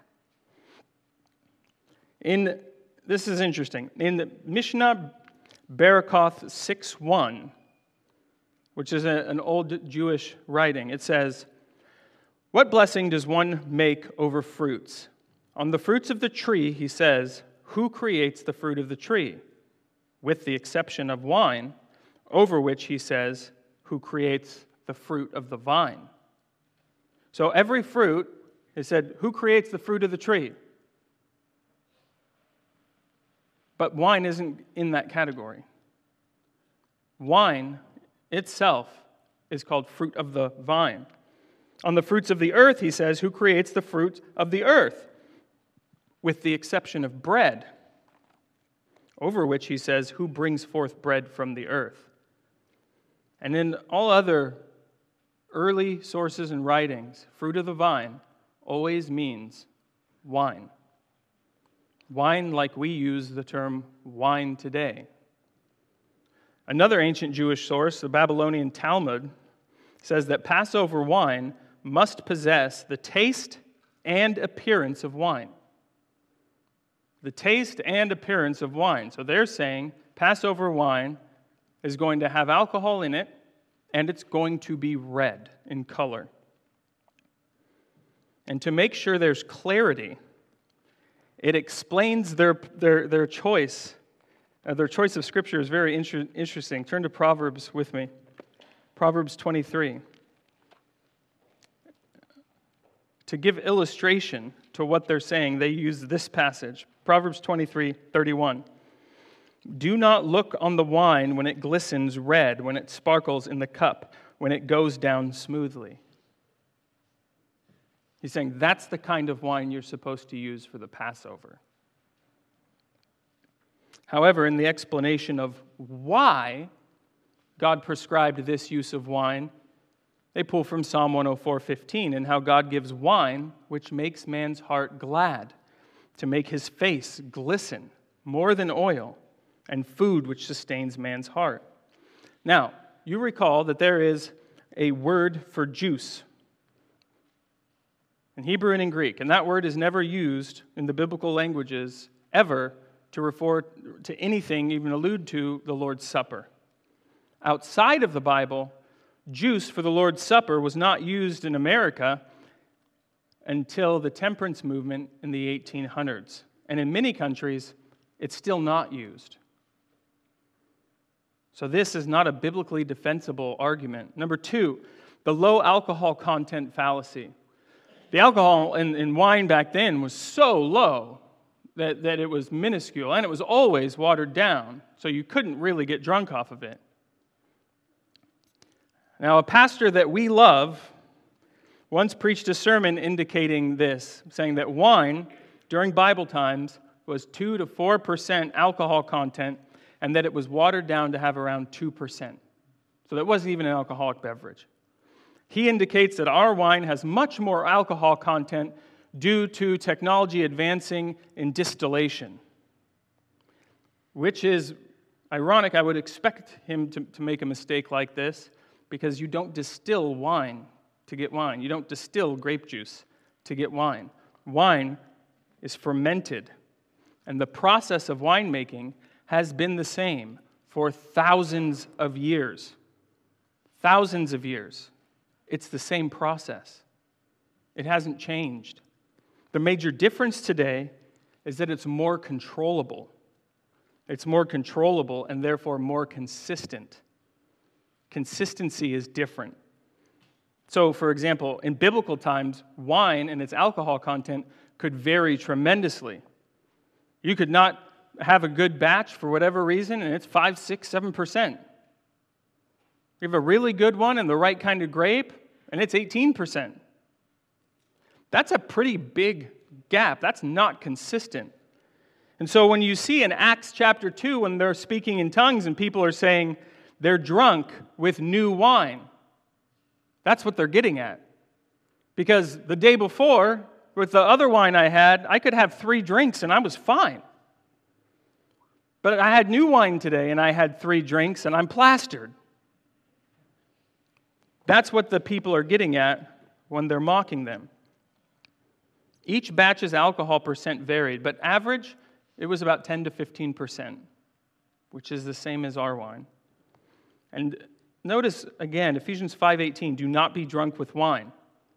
In this is interesting. In the Mishnah Barakoth six one, which is a, an old Jewish writing, it says, "What blessing does one make over fruits? On the fruits of the tree," he says, "who creates the fruit of the tree? With the exception of wine, over which he says, who creates the fruit of the vine?" So every fruit, he said, who creates the fruit of the tree? But wine isn't in that category. Wine itself is called fruit of the vine. On the fruits of the earth, he says, who creates the fruit of the earth? With the exception of bread, over which he says, who brings forth bread from the earth? And in all other early sources and writings, fruit of the vine always means wine. Wine like we use the term wine today. Another ancient Jewish source, the Babylonian Talmud, says that Passover wine must possess the taste and appearance of wine. The taste and appearance of wine. So they're saying Passover wine is going to have alcohol in it, and it's going to be red in color. And to make sure there's clarity, it explains their, their, their choice. Uh, their choice of Scripture is very inter- interesting. Turn to Proverbs with me. Proverbs twenty-three. To give illustration to what they're saying, they use this passage. Proverbs twenty-three thirty-one. "Do not look on the wine when it glistens red, when it sparkles in the cup, when it goes down smoothly." He's saying that's the kind of wine you're supposed to use for the Passover. However, in the explanation of why God prescribed this use of wine, they pull from Psalm one oh four fifteen and how God gives wine which makes man's heart glad, to make his face glisten more than oil, and food which sustains man's heart. Now, you recall that there is a word for juice in Hebrew and in Greek, and that word is never used in the biblical languages ever to refer to anything, even allude to the Lord's Supper. Outside of the Bible, juice for the Lord's Supper was not used in America until the temperance movement in the eighteen hundreds. And in many countries, it's still not used. So this is not a biblically defensible argument. Number two, the low alcohol content fallacy. The alcohol in, in wine back then was so low that, that it was minuscule, and it was always watered down, so you couldn't really get drunk off of it. Now, a pastor that we love once preached a sermon indicating this, saying that wine during Bible times was two to four percent alcohol content, and that it was watered down to have around two percent. So that wasn't even an alcoholic beverage. He indicates that our wine has much more alcohol content due to technology advancing in distillation, which is ironic. I would expect him to, to make a mistake like this because you don't distill wine to get wine. You don't distill grape juice to get wine. Wine is fermented, and the process of winemaking has been the same for thousands of years. Thousands of years. It's the same process. It hasn't changed. The major difference today is that it's more controllable. It's more controllable and therefore more consistent. Consistency is different. So, for example, in biblical times, wine and its alcohol content could vary tremendously. You could not have a good batch for whatever reason, and it's five, six, seven percent. You have a really good one and the right kind of grape, and it's eighteen percent. That's a pretty big gap. That's not consistent. And so when you see in Acts chapter two, when they're speaking in tongues and people are saying they're drunk with new wine, that's what they're getting at. Because the day before, with the other wine I had, I could have three drinks and I was fine. But I had new wine today and I had three drinks and I'm plastered. That's what the people are getting at when they're mocking them. Each batch's alcohol percent varied, but average, it was about ten to fifteen percent, which is the same as our wine. And notice, again, Ephesians five eighteen, do not be drunk with wine.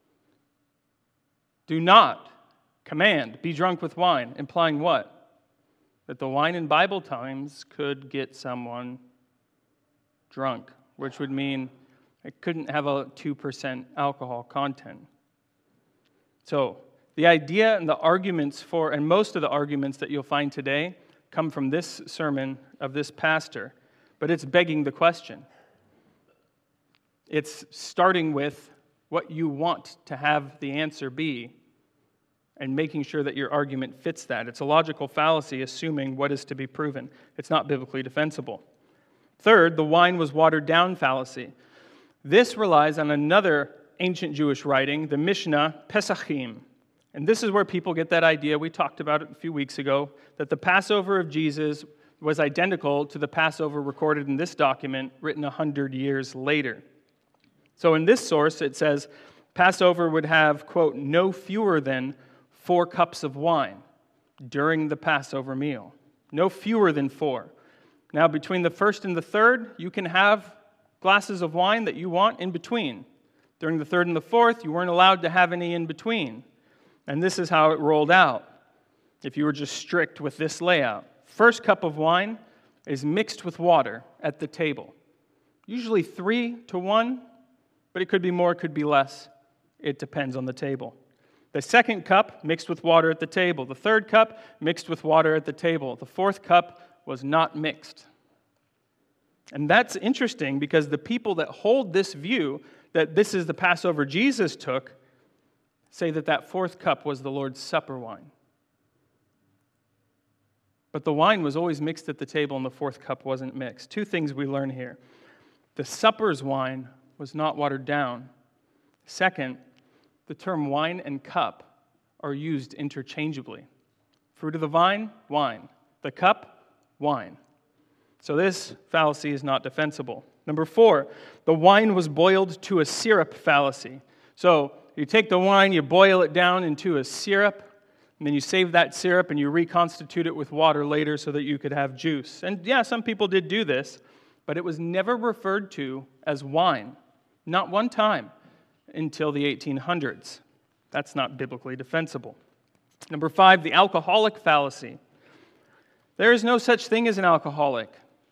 Do not, command, be drunk with wine, implying what? That the wine in Bible times could get someone drunk, which would mean it couldn't have a two percent alcohol content. So, the idea and the arguments for, and most of the arguments that you'll find today come from this sermon of this pastor, but it's begging the question. It's starting with what you want to have the answer be and making sure that your argument fits that. It's a logical fallacy assuming what is to be proven. It's not biblically defensible. Third, the wine was watered down fallacy. This relies on another ancient Jewish writing, the Mishnah Pesachim. And this is where people get that idea, we talked about it a few weeks ago, that the Passover of Jesus was identical to the Passover recorded in this document written one hundred years later. So in this source, it says, Passover would have, quote, no fewer than four cups of wine during the Passover meal. No fewer than four. Now, between the first and the third, you can have glasses of wine that you want in between. During the third and the fourth, you weren't allowed to have any in between. And this is how it rolled out, if you were just strict with this layout. First cup of wine is mixed with water at the table. Usually three to one, but it could be more, it could be less. It depends on the table. The second cup, mixed with water at the table. The third cup, mixed with water at the table. The fourth cup was not mixed. And that's interesting because the people that hold this view, that this is the Passover Jesus took, say that that fourth cup was the Lord's Supper wine. But the wine was always mixed at the table and the fourth cup wasn't mixed. Two things we learn here. The supper's wine was not watered down. Second, the term wine and cup are used interchangeably. Fruit of the vine, wine. The cup, wine. So this fallacy is not defensible. Number four, the wine was boiled to a syrup fallacy. So you take the wine, you boil it down into a syrup, and then you save that syrup and you reconstitute it with water later so that you could have juice. And yeah, some people did do this, but it was never referred to as wine. Not one time until the eighteen hundreds. That's not biblically defensible. Number five, the alcoholic fallacy. There is no such thing as an alcoholic.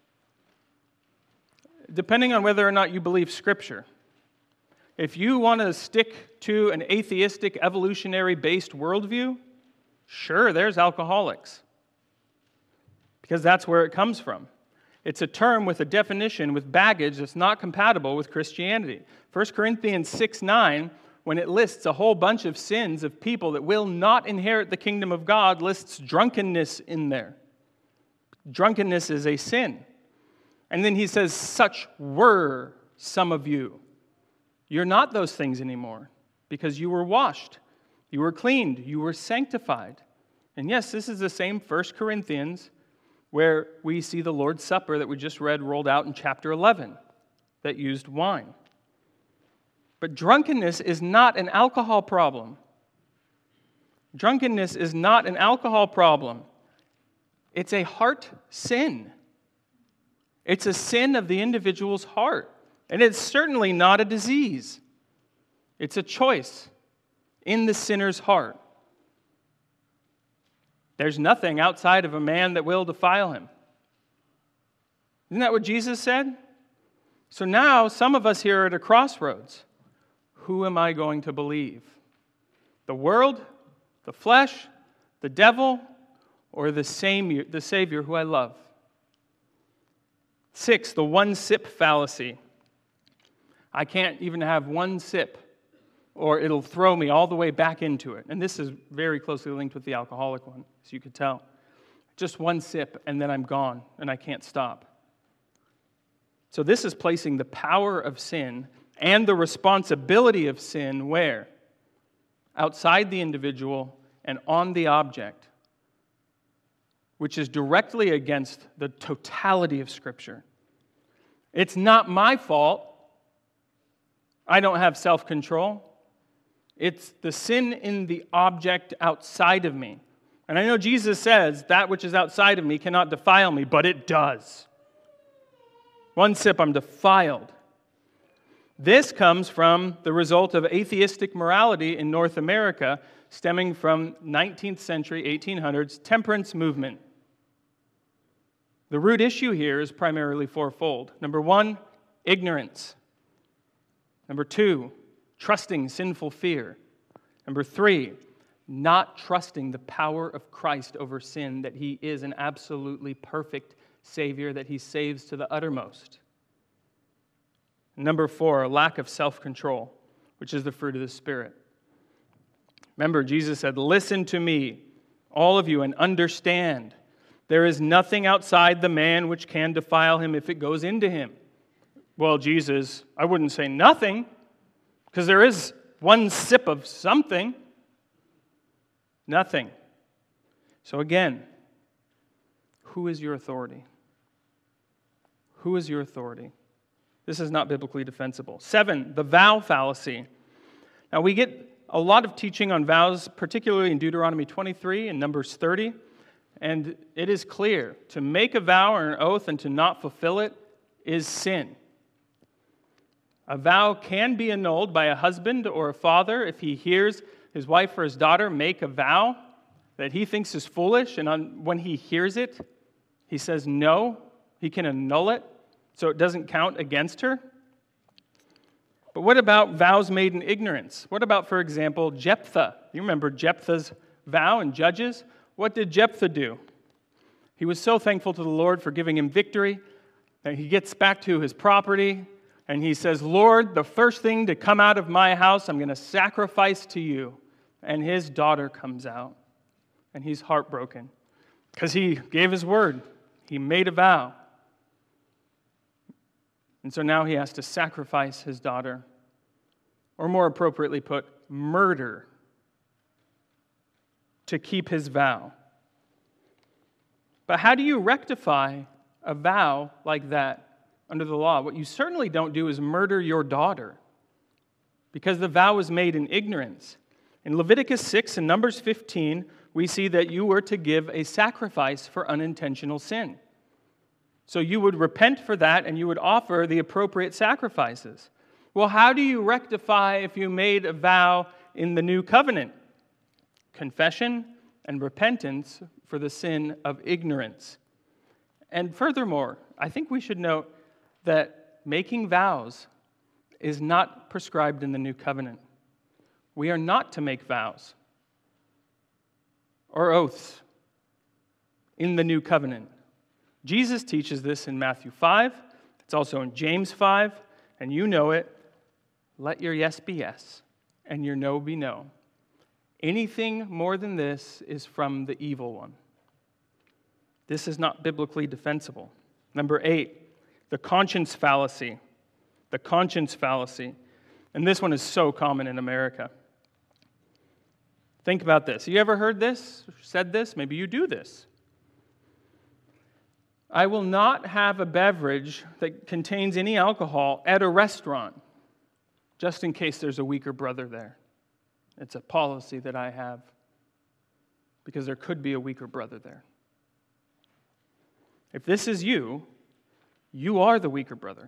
Depending on whether or not you believe Scripture. If you want to stick to an atheistic, evolutionary-based worldview, sure, there's alcoholics. Because that's where it comes from. It's a term with a definition, with baggage that's not compatible with Christianity. First Corinthians six nine, when it lists a whole bunch of sins of people that will not inherit the kingdom of God, lists drunkenness in there. Drunkenness is a sin. And then he says, such were some of you. You're not those things anymore because you were washed, you were cleaned, you were sanctified. And yes, this is the same First Corinthians where we see the Lord's Supper that we just read rolled out in chapter eleven that used wine. But drunkenness is not an alcohol problem. Drunkenness is not an alcohol problem. It's a heart sin. It's a sin of the individual's heart. And it's certainly not a disease. It's a choice in the sinner's heart. There's nothing outside of a man that will defile him. Isn't that what Jesus said? So now some of us here are at a crossroads. Who am I going to believe? The world, the flesh, the devil, or the Savior, the Savior who I love? Six, the one sip fallacy. I can't even have one sip, or it'll throw me all the way back into it. And this is very closely linked with the alcoholic one, as you could tell. Just one sip, and then I'm gone, and I can't stop. So this is placing the power of sin and the responsibility of sin where? Outside the individual and on the object, which is directly against the totality of Scripture. It's not my fault. I don't have self-control. It's the sin in the object outside of me. And I know Jesus says, that which is outside of me cannot defile me, but it does. One sip, I'm defiled. This comes from the result of atheistic morality in North America, stemming from nineteenth century, eighteen hundreds temperance movement. The root issue here is primarily fourfold. Number one, ignorance. Number two, trusting sinful fear. Number three, not trusting the power of Christ over sin, that he is an absolutely perfect Savior, that he saves to the uttermost. Number four, a lack of self-control, which is the fruit of the Spirit. Remember, Jesus said, "Listen to me, all of you, and understand. There is nothing outside the man which can defile him if it goes into him." Well, Jesus, I wouldn't say nothing, because there is one sip of something. Nothing. So again, who is your authority? Who is your authority? This is not biblically defensible. Seven, the vow fallacy. Now, we get a lot of teaching on vows, particularly in Deuteronomy twenty-three and Numbers thirty, and it is clear, to make a vow or an oath and to not fulfill it is sin. A vow can be annulled by a husband or a father if he hears his wife or his daughter make a vow that he thinks is foolish, and on, when he hears it, he says no, he can annul it, so it doesn't count against her. But what about vows made in ignorance? What about, for example, Jephthah? You remember Jephthah's vow in Judges? What did Jephthah do? He was so thankful to the Lord for giving him victory that he gets back to his property and he says, "Lord, the first thing to come out of my house, I'm going to sacrifice to you." And his daughter comes out, and he's heartbroken because he gave his word. He made a vow. And so now he has to sacrifice his daughter, or more appropriately put, murder, to keep his vow. But how do you rectify a vow like that under the law? What you certainly don't do is murder your daughter, because the vow was made in ignorance. In Leviticus six and Numbers fifteen, we see that you were to give a sacrifice for unintentional sin. So you would repent for that and you would offer the appropriate sacrifices. Well, how do you rectify if you made a vow in the new covenant? Confession and repentance for the sin of ignorance. And furthermore, I think we should note that making vows is not prescribed in the new covenant. We are not to make vows or oaths in the new covenant. Jesus teaches this in Matthew five. It's also in James five. And you know it. Let your yes be yes, and your no be no. Anything more than this is from the evil one. This is not biblically defensible. Number eight, the conscience fallacy. The conscience fallacy. And this one is so common in America. Think about this. You ever heard this, said this? Maybe you do this. I will not have a beverage that contains any alcohol at a restaurant, just in case there's a weaker brother there. It's a policy that I have, because there could be a weaker brother there. If this is you, you are the weaker brother.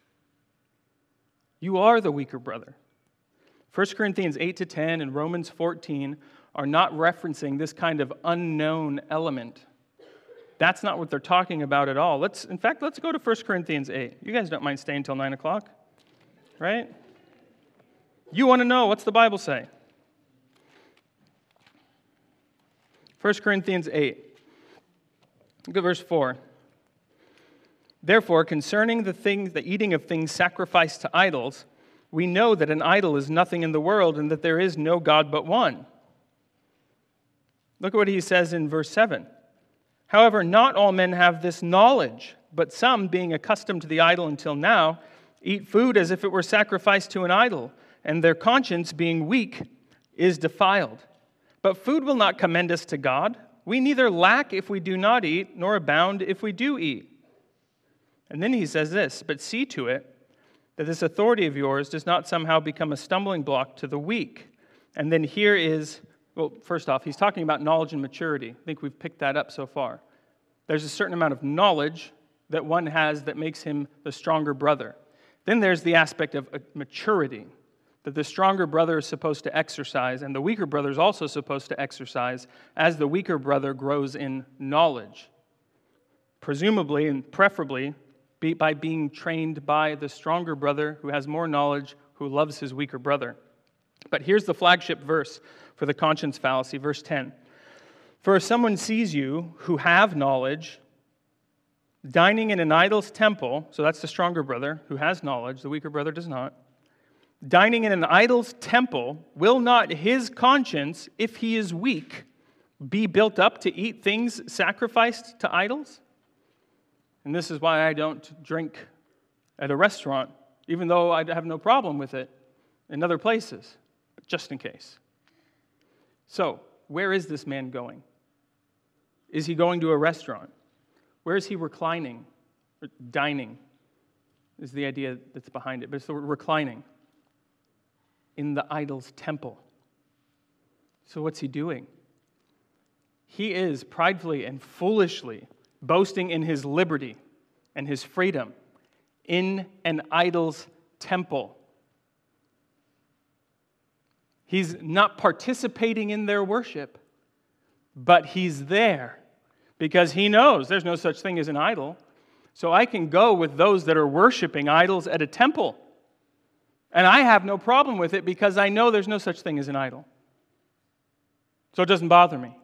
You are the weaker brother. First Corinthians eight to ten and Romans fourteen are not referencing this kind of unknown element. That's not what they're talking about at all. Let's, in fact, let's go to First Corinthians eight. You guys don't mind staying until nine o'clock, right? You want to know, what's the Bible say? First Corinthians eight. Look at verse four. Therefore, concerning the things, the eating of things sacrificed to idols, we know that an idol is nothing in the world and that there is no God but one. Look at what he says in verse seven. However, not all men have this knowledge, but some, being accustomed to the idol until now, eat food as if it were sacrificed to an idol, and their conscience, being weak, is defiled. But food will not commend us to God. We neither lack if we do not eat, nor abound if we do eat. And then he says this, but see to it that this authority of yours does not somehow become a stumbling block to the weak. And then here is, well, first off, he's talking about knowledge and maturity. I think we've picked that up so far. There's a certain amount of knowledge that one has that makes him the stronger brother. Then there's the aspect of maturity, that the stronger brother is supposed to exercise, and the weaker brother is also supposed to exercise as the weaker brother grows in knowledge. Presumably and preferably be by being trained by the stronger brother who has more knowledge, who loves his weaker brother. But here's the flagship verse for the conscience fallacy, verse ten. For if someone sees you who have knowledge dining in an idol's temple, so that's the stronger brother who has knowledge, the weaker brother does not, dining in an idol's temple, will not his conscience, if he is weak, be built up to eat things sacrificed to idols? And this is why I don't drink at a restaurant, even though I have no problem with it in other places, just in case. So, where is this man going? Is he going to a restaurant? Where is he reclining? Or dining is the idea that's behind it, but it's the reclining. In the idol's temple. So what's he doing? He is pridefully and foolishly boasting in his liberty and his freedom in an idol's temple. He's not participating in their worship, but he's there because he knows there's no such thing as an idol. So I can go with those that are worshiping idols at a temple. And I have no problem with it because I know there's no such thing as an idol. So it doesn't bother me.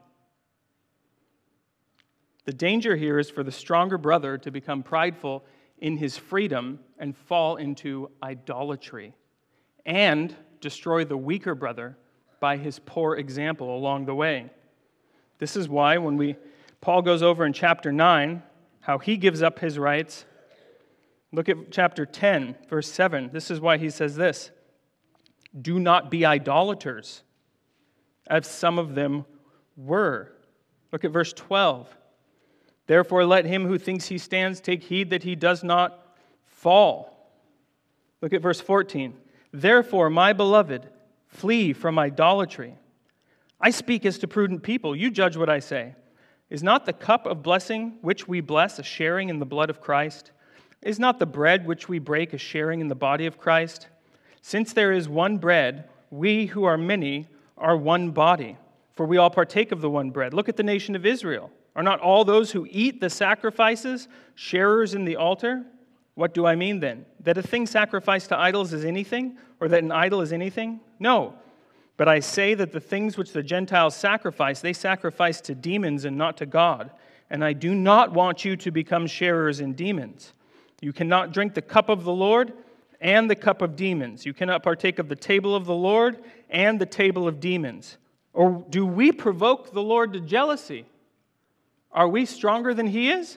The danger here is for the stronger brother to become prideful in his freedom and fall into idolatry and destroy the weaker brother by his poor example along the way. This is why when we Paul goes over in chapter nine, how he gives up his rights. Look at chapter ten, verse seven. This is why he says this. Do not be idolaters, as some of them were. Look at verse twelve. Therefore, let him who thinks he stands take heed that he does not fall. Look at verse fourteen. Therefore, my beloved, flee from idolatry. I speak as to prudent people. You judge what I say. Is not the cup of blessing which we bless a sharing in the blood of Christ? Is not the bread which we break a sharing in the body of Christ? Since there is one bread, we who are many are one body, for we all partake of the one bread. Look at the nation of Israel. Are not all those who eat the sacrifices sharers in the altar? What do I mean then? That a thing sacrificed to idols is anything, or that an idol is anything? No. But I say that the things which the Gentiles sacrifice, they sacrifice to demons and not to God. And I do not want you to become sharers in demons. You cannot drink the cup of the Lord and the cup of demons. You cannot partake of the table of the Lord and the table of demons. Or do we provoke the Lord to jealousy? Are we stronger than he is?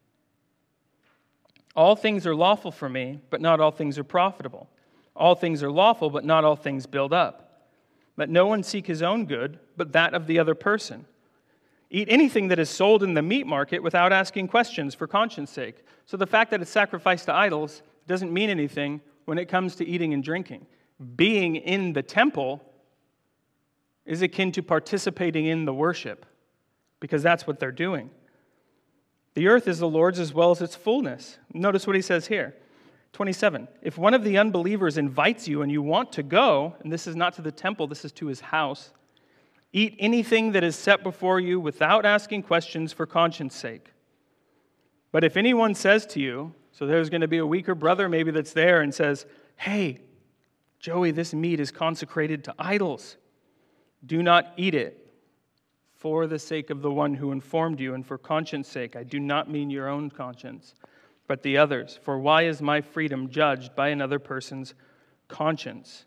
All things are lawful for me, but not all things are profitable. All things are lawful, but not all things build up. Let no one seek his own good, but that of the other person. Eat anything that is sold in the meat market without asking questions for conscience sake. So the fact that it's sacrificed to idols doesn't mean anything when it comes to eating and drinking. Being in the temple is akin to participating in the worship, because that's what they're doing. The earth is the Lord's as well as its fullness. Notice what he says here. twenty-seven. If one of the unbelievers invites you and you want to go, and this is not to the temple, this is to his house, eat anything that is set before you without asking questions for conscience sake. But if anyone says to you, so there's going to be a weaker brother maybe that's there and says, hey, Joey, this meat is consecrated to idols. Do not eat it for the sake of the one who informed you and for conscience sake. I do not mean your own conscience, but the others. For why is my freedom judged by another person's conscience?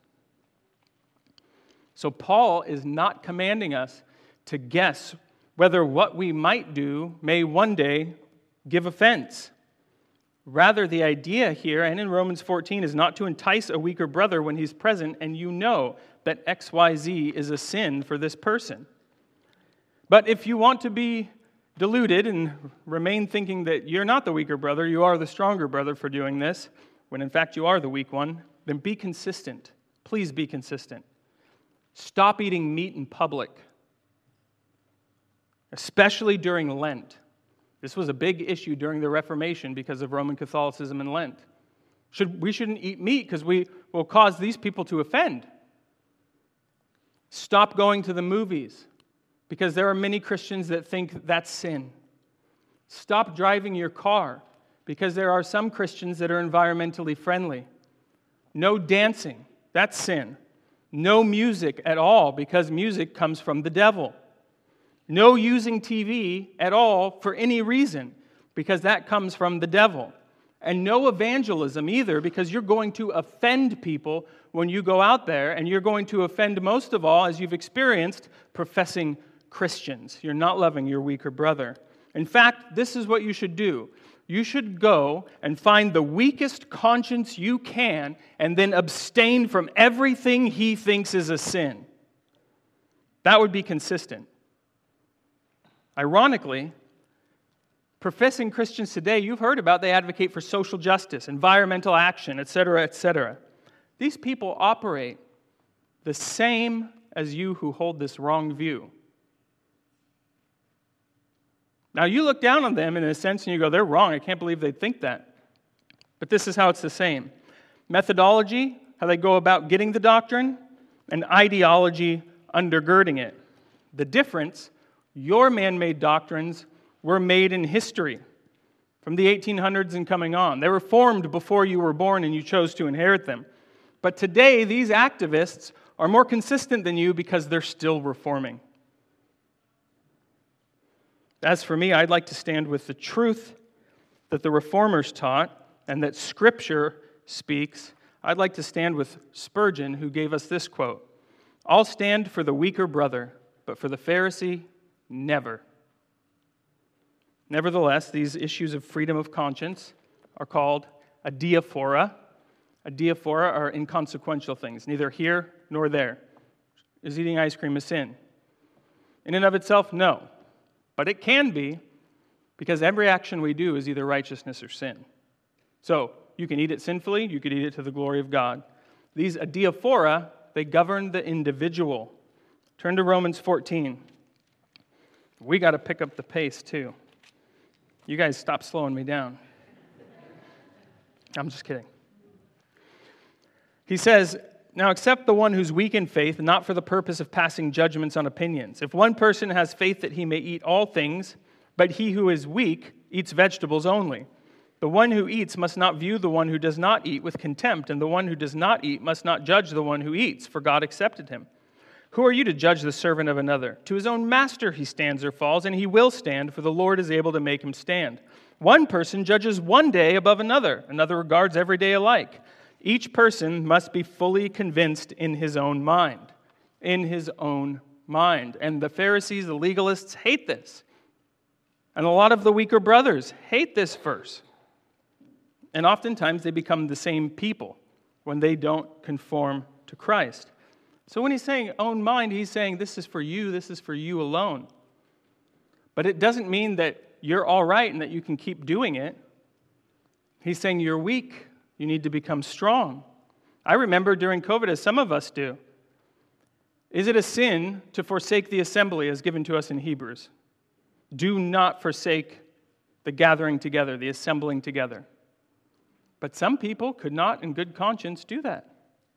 So Paul is not commanding us to guess whether what we might do may one day give offense. Rather, the idea here, and in Romans fourteen, is not to entice a weaker brother when he's present and you know that X Y Z is a sin for this person. But if you want to be deluded and remain thinking that you're not the weaker brother, you are the stronger brother for doing this, when in fact you are the weak one, then be consistent. Please be consistent. Stop eating meat in public, especially during Lent. This was a big issue during the Reformation because of Roman Catholicism and Lent. Should, we shouldn't eat meat because we will cause these people to offend. Stop going to the movies because there are many Christians that think that's sin. Stop driving your car because there are some Christians that are environmentally friendly. No dancing, that's sin. No music at all because music comes from the devil. No using T V at all for any reason, because that comes from the devil. And no evangelism either, because you're going to offend people when you go out there, and you're going to offend most of all, as you've experienced, professing Christians. You're not loving your weaker brother. In fact, this is what you should do. You should go and find the weakest conscience you can, and then abstain from everything he thinks is a sin. That would be consistent. Ironically, professing Christians today, you've heard about, they advocate for social justice, environmental action, et cetera, et cetera. These people operate the same as you who hold this wrong view. Now, you look down on them in a sense and you go, they're wrong. I can't believe they think that. But this is how it's the same. Methodology, how they go about getting the doctrine, and ideology undergirding it. The difference, your man-made doctrines were made in history from the eighteen hundreds and coming on. They were formed before you were born and you chose to inherit them. But today, these activists are more consistent than you because they're still reforming. As for me, I'd like to stand with the truth that the reformers taught and that Scripture speaks. I'd like to stand with Spurgeon, who gave us this quote: "I'll stand for the weaker brother, but for the Pharisee, never." Nevertheless, these issues of freedom of conscience are called adiaphora. Adiaphora are inconsequential things, neither here nor there. Is eating ice cream a sin? In and of itself, no. But it can be, because every action we do is either righteousness or sin. So, you can eat it sinfully, you could eat it to the glory of God. These adiaphora, they govern the individual. Turn to Romans fourteen. We got to pick up the pace, too. You guys stop slowing me down. I'm just kidding. He says, "Now accept the one who's weak in faith, not for the purpose of passing judgments on opinions. If one person has faith that he may eat all things, but he who is weak eats vegetables only. The one who eats must not view the one who does not eat with contempt, and the one who does not eat must not judge the one who eats, for God accepted him. Who are you to judge the servant of another? To his own master he stands or falls, and he will stand, for the Lord is able to make him stand. One person judges one day above another, another regards every day alike. Each person must be fully convinced in his own mind." In his own mind. And the Pharisees, the legalists, hate this. And a lot of the weaker brothers hate this verse. And oftentimes they become the same people when they don't conform to Christ. So when he's saying own mind, he's saying this is for you, this is for you alone. But it doesn't mean that you're all right and that you can keep doing it. He's saying you're weak. You need to become strong. I remember during COVID, as some of us do, is it a sin to forsake the assembly as given to us in Hebrews? Do not forsake the gathering together, the assembling together. But some people could not, in good conscience, do that.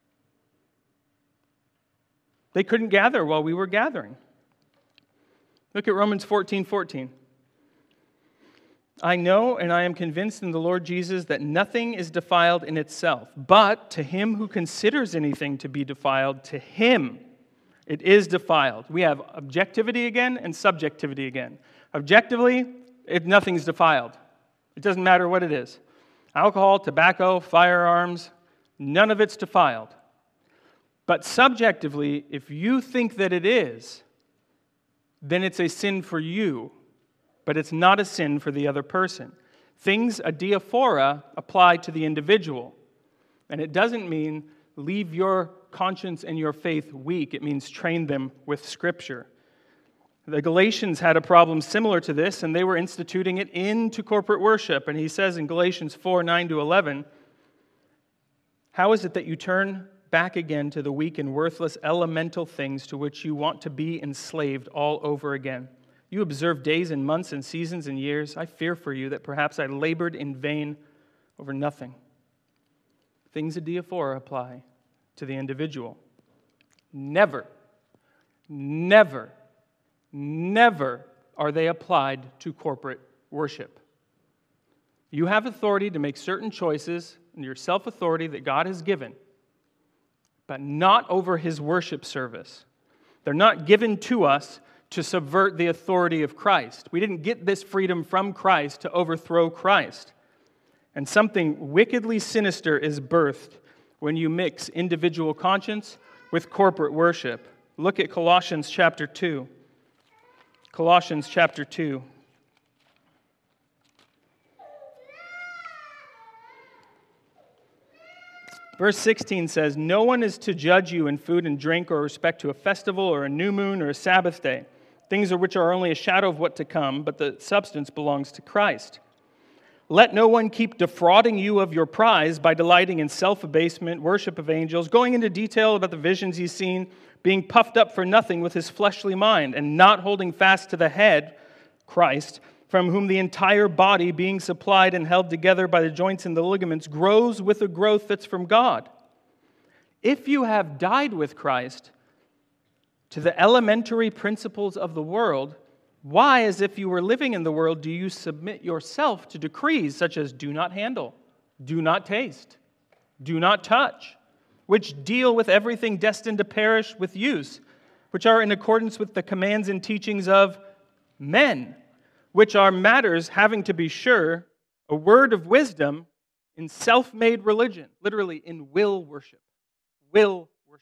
They couldn't gather while we were gathering. Look at Romans fourteen fourteen. I know and I am convinced in the Lord Jesus that nothing is defiled in itself, but to him who considers anything to be defiled, to him it is defiled. We have objectivity again and subjectivity again. Objectively, if nothing's defiled. It doesn't matter what it is. Alcohol, tobacco, firearms, none of it's defiled. But subjectively, if you think that it is, then it's a sin for you, but it's not a sin for the other person. Things adiaphora apply to the individual. And it doesn't mean leave your conscience and your faith weak. It means train them with Scripture. The Galatians had a problem similar to this, and they were instituting it into corporate worship. And he says in Galatians four, nine to eleven, how is it that you turn back again to the weak and worthless elemental things to which you want to be enslaved all over again? You observe days and months and seasons and years. I fear for you that perhaps I labored in vain over nothing. Things adiaphora apply to the individual. Never, never, never are they applied to corporate worship. You have authority to make certain choices in your self-authority that God has given, but not over his worship service. They're not given to us to subvert the authority of Christ. We didn't get this freedom from Christ to overthrow Christ. And something wickedly sinister is birthed when you mix individual conscience with corporate worship. Look at Colossians chapter two. Colossians chapter two. Verse sixteen says, no one is to judge you in food and drink or respect to a festival or a new moon or a Sabbath day, things which are only a shadow of what to come, but the substance belongs to Christ. Let no one keep defrauding you of your prize by delighting in self-abasement, worship of angels, going into detail about the visions he's seen, being puffed up for nothing with his fleshly mind, and not holding fast to the head, Christ, from whom the entire body, being supplied and held together by the joints and the ligaments, grows with a growth that's from God. If you have died with Christ to the elementary principles of the world, why, as if you were living in the world, do you submit yourself to decrees such as do not handle, do not taste, do not touch, which deal with everything destined to perish with use, which are in accordance with the commands and teachings of men, which are matters having, to be sure, a word of wisdom in self-made religion, literally in will worship, will worship,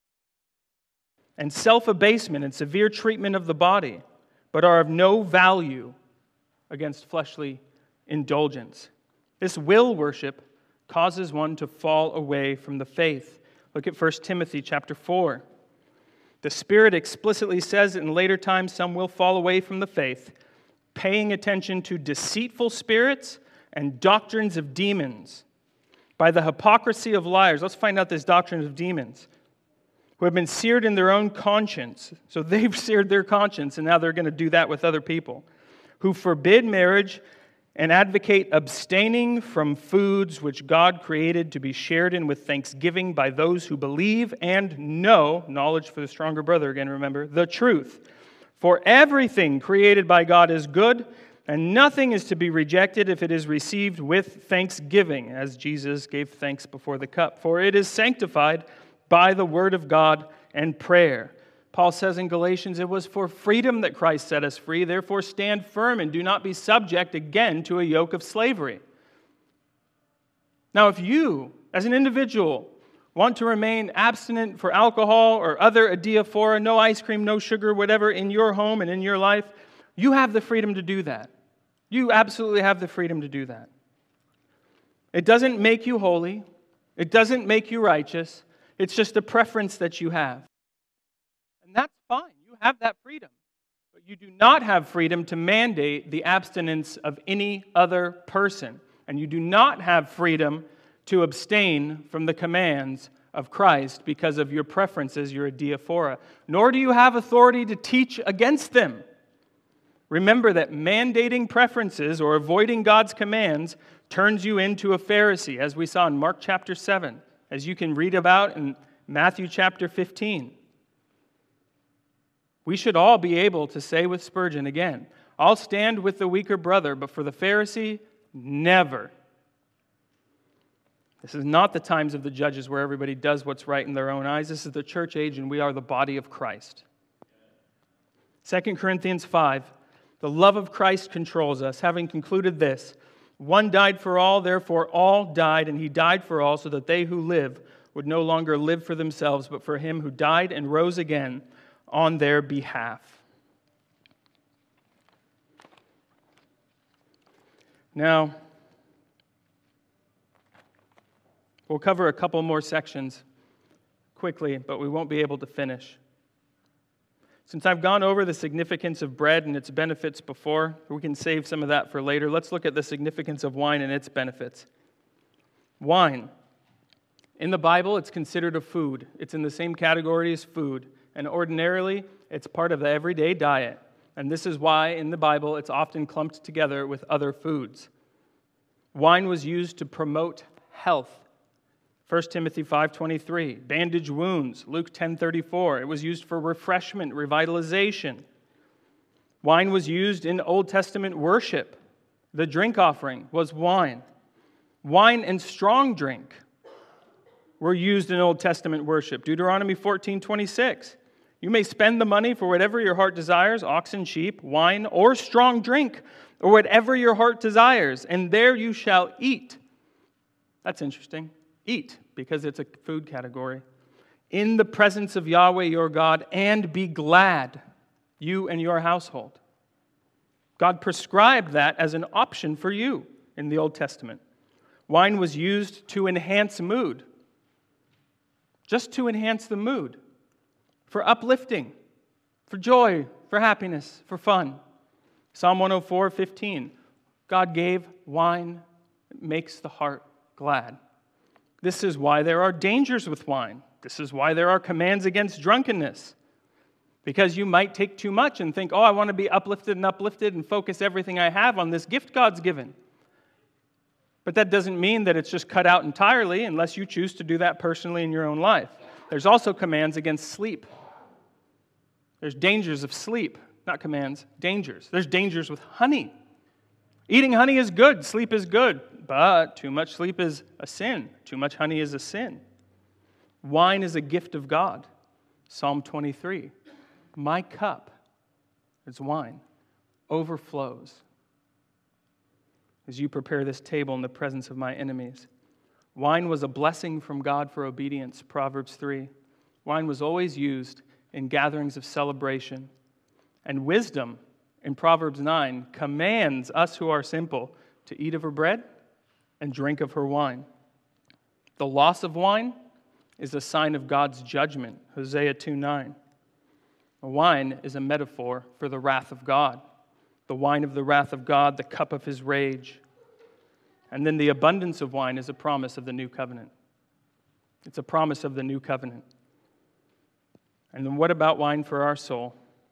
and self-abasement and severe treatment of the body, but are of no value against fleshly indulgence. This will worship causes one to fall away from the faith. Look at First Timothy chapter four. The Spirit explicitly says that in later times some will fall away from the faith, paying attention to deceitful spirits and doctrines of demons, by the hypocrisy of liars. Let's find out this doctrine of demons, who have been seared in their own conscience. So they've seared their conscience, and now they're going to do that with other people, who forbid marriage and advocate abstaining from foods which God created to be shared in with thanksgiving by those who believe and know, knowledge for the stronger brother again, remember, the truth. For everything created by God is good, and nothing is to be rejected if it is received with thanksgiving, as Jesus gave thanks before the cup. For it is sanctified by the word of God and prayer. Paul says in Galatians, it was for freedom that Christ set us free. Therefore stand firm and do not be subject again to a yoke of slavery. Now, if you, as an individual, want to remain abstinent for alcohol or other adiaphora, no ice cream, no sugar, whatever, in your home and in your life, you have the freedom to do that. You absolutely have the freedom to do that. It doesn't make you holy. It doesn't make you righteous. It's just a preference that you have. And that's fine. You have that freedom. But you do not have freedom to mandate the abstinence of any other person. And you do not have freedom to abstain from the commands of Christ because of your preferences, your adiaphora. Nor do you have authority to teach against them. Remember that mandating preferences or avoiding God's commands turns you into a Pharisee, as we saw in Mark chapter seven, as you can read about in Matthew chapter fifteen. We should all be able to say with Spurgeon again, I'll stand with the weaker brother, but for the Pharisee, never. This is not the times of the judges where everybody does what's right in their own eyes. This is the church age, and we are the body of Christ. Second Corinthians five, the love of Christ controls us, having concluded this, one died for all, therefore all died, and he died for all, so that they who live would no longer live for themselves, but for him who died and rose again on their behalf. Now, we'll cover a couple more sections quickly, but we won't be able to finish. Since I've gone over the significance of bread and its benefits before, we can save some of that for later. Let's look at the significance of wine and its benefits. Wine. In the Bible, it's considered a food. It's in the same category as food, and ordinarily, it's part of the everyday diet. And this is why, in the Bible, it's often clumped together with other foods. Wine was used to promote health. First Timothy five twenty-three, bandage wounds, Luke ten thirty-four. It was used for refreshment, revitalization. Wine was used in Old Testament worship. The drink offering was wine. Wine and strong drink were used in Old Testament worship. Deuteronomy fourteen twenty-six. You may spend the money for whatever your heart desires, oxen, sheep, wine, or strong drink, or whatever your heart desires, and there you shall eat. That's interesting. Eat, because it's a food category. In the presence of Yahweh your God, and be glad, you and your household. God prescribed that as an option for you in the Old Testament. Wine was used to enhance mood. Just to enhance the mood. For uplifting, for joy, for happiness, for fun. Psalm one oh four fifteen. God gave wine, it makes the heart glad. This is why there are dangers with wine. This is why there are commands against drunkenness. Because you might take too much and think, oh, I want to be uplifted and uplifted and focus everything I have on this gift God's given. But that doesn't mean that it's just cut out entirely unless you choose to do that personally in your own life. There's also commands against sleep. There's dangers of sleep, not commands, dangers. There's dangers with honey. Eating honey is good, sleep is good, but too much sleep is a sin. Too much honey is a sin. Wine is a gift of God. Psalm twenty-three. My cup, it's wine, overflows as you prepare this table in the presence of my enemies. Wine was a blessing from God for obedience, Proverbs three. Wine was always used in gatherings of celebration. And wisdom, in Proverbs nine, commands us who are simple to eat of her bread and drink of her wine. The loss of wine is a sign of God's judgment, Hosea two nine. Wine is a metaphor for the wrath of God. The wine of the wrath of God, the cup of his rage. And then the abundance of wine is a promise of the new covenant. It's a promise of the new covenant. And then what about wine for our soul?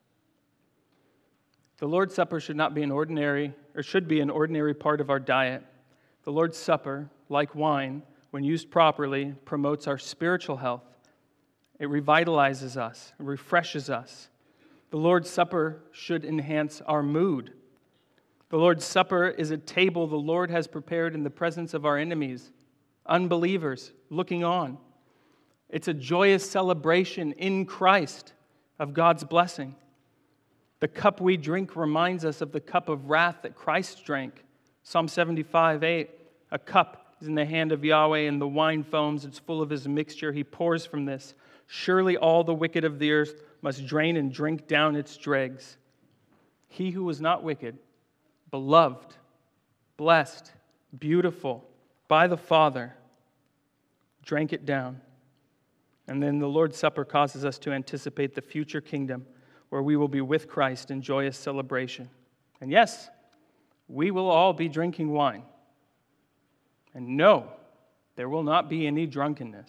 The Lord's Supper should not be an ordinary, or should be an ordinary part of our diet. The Lord's Supper, like wine, when used properly, promotes our spiritual health. It revitalizes us, it refreshes us. The Lord's Supper should enhance our mood. The Lord's Supper is a table the Lord has prepared in the presence of our enemies, unbelievers, looking on. It's a joyous celebration in Christ of God's blessing. The cup we drink reminds us of the cup of wrath that Christ drank. Psalm seventy-five eight, a cup is in the hand of Yahweh, and the wine foams, it's full of his mixture. He pours from this. Surely all the wicked of the earth must drain and drink down its dregs. He who was not wicked, beloved, blessed, beautiful by the Father, drank it down. And then the Lord's Supper causes us to anticipate the future kingdom where we will be with Christ in joyous celebration. And yes, we will all be drinking wine. And no, there will not be any drunkenness.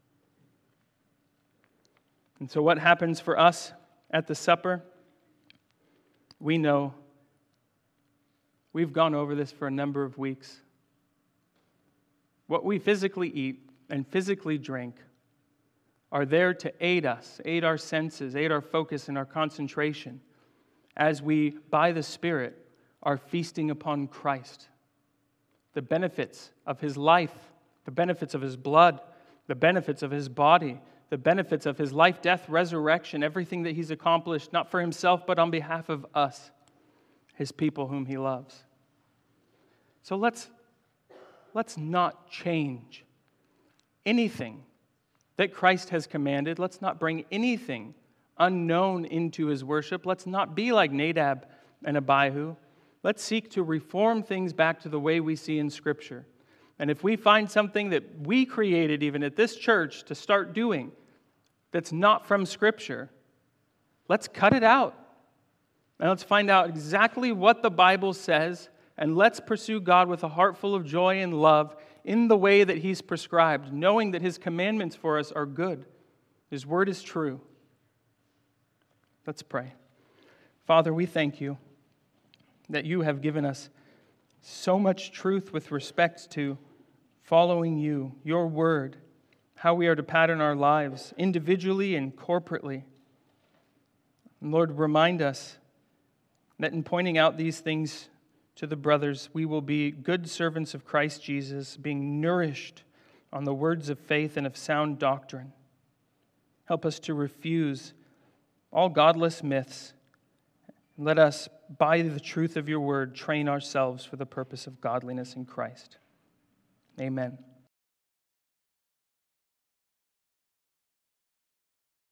And so what happens for us at the supper? We know, we've gone over this for a number of weeks. What we physically eat and physically drink are there to aid us, aid our senses, aid our focus and our concentration as we, by the Spirit, are feasting upon Christ. The benefits of His life, the benefits of His blood, the benefits of His body, the benefits of His life, death, resurrection, everything that He's accomplished, not for Himself, but on behalf of us, His people whom He loves. So let's, let's not change anything that Christ has commanded. Let's not bring anything unknown into His worship. Let's not be like Nadab and Abihu. Let's seek to reform things back to the way we see in Scripture. And if we find something that we created even at this church to start doing that's not from Scripture, let's cut it out. And let's find out exactly what the Bible says, and let's pursue God with a heart full of joy and love in the way that He's prescribed, knowing that His commandments for us are good. His word is true. Let's pray. Father, we thank You that You have given us so much truth with respect to following You, Your word, how we are to pattern our lives individually and corporately. And Lord, remind us that in pointing out these things to the brothers, we will be good servants of Christ Jesus, being nourished on the words of faith and of sound doctrine. Help us to refuse all godless myths. And let us, by the truth of Your word, train ourselves for the purpose of godliness in Christ. Amen.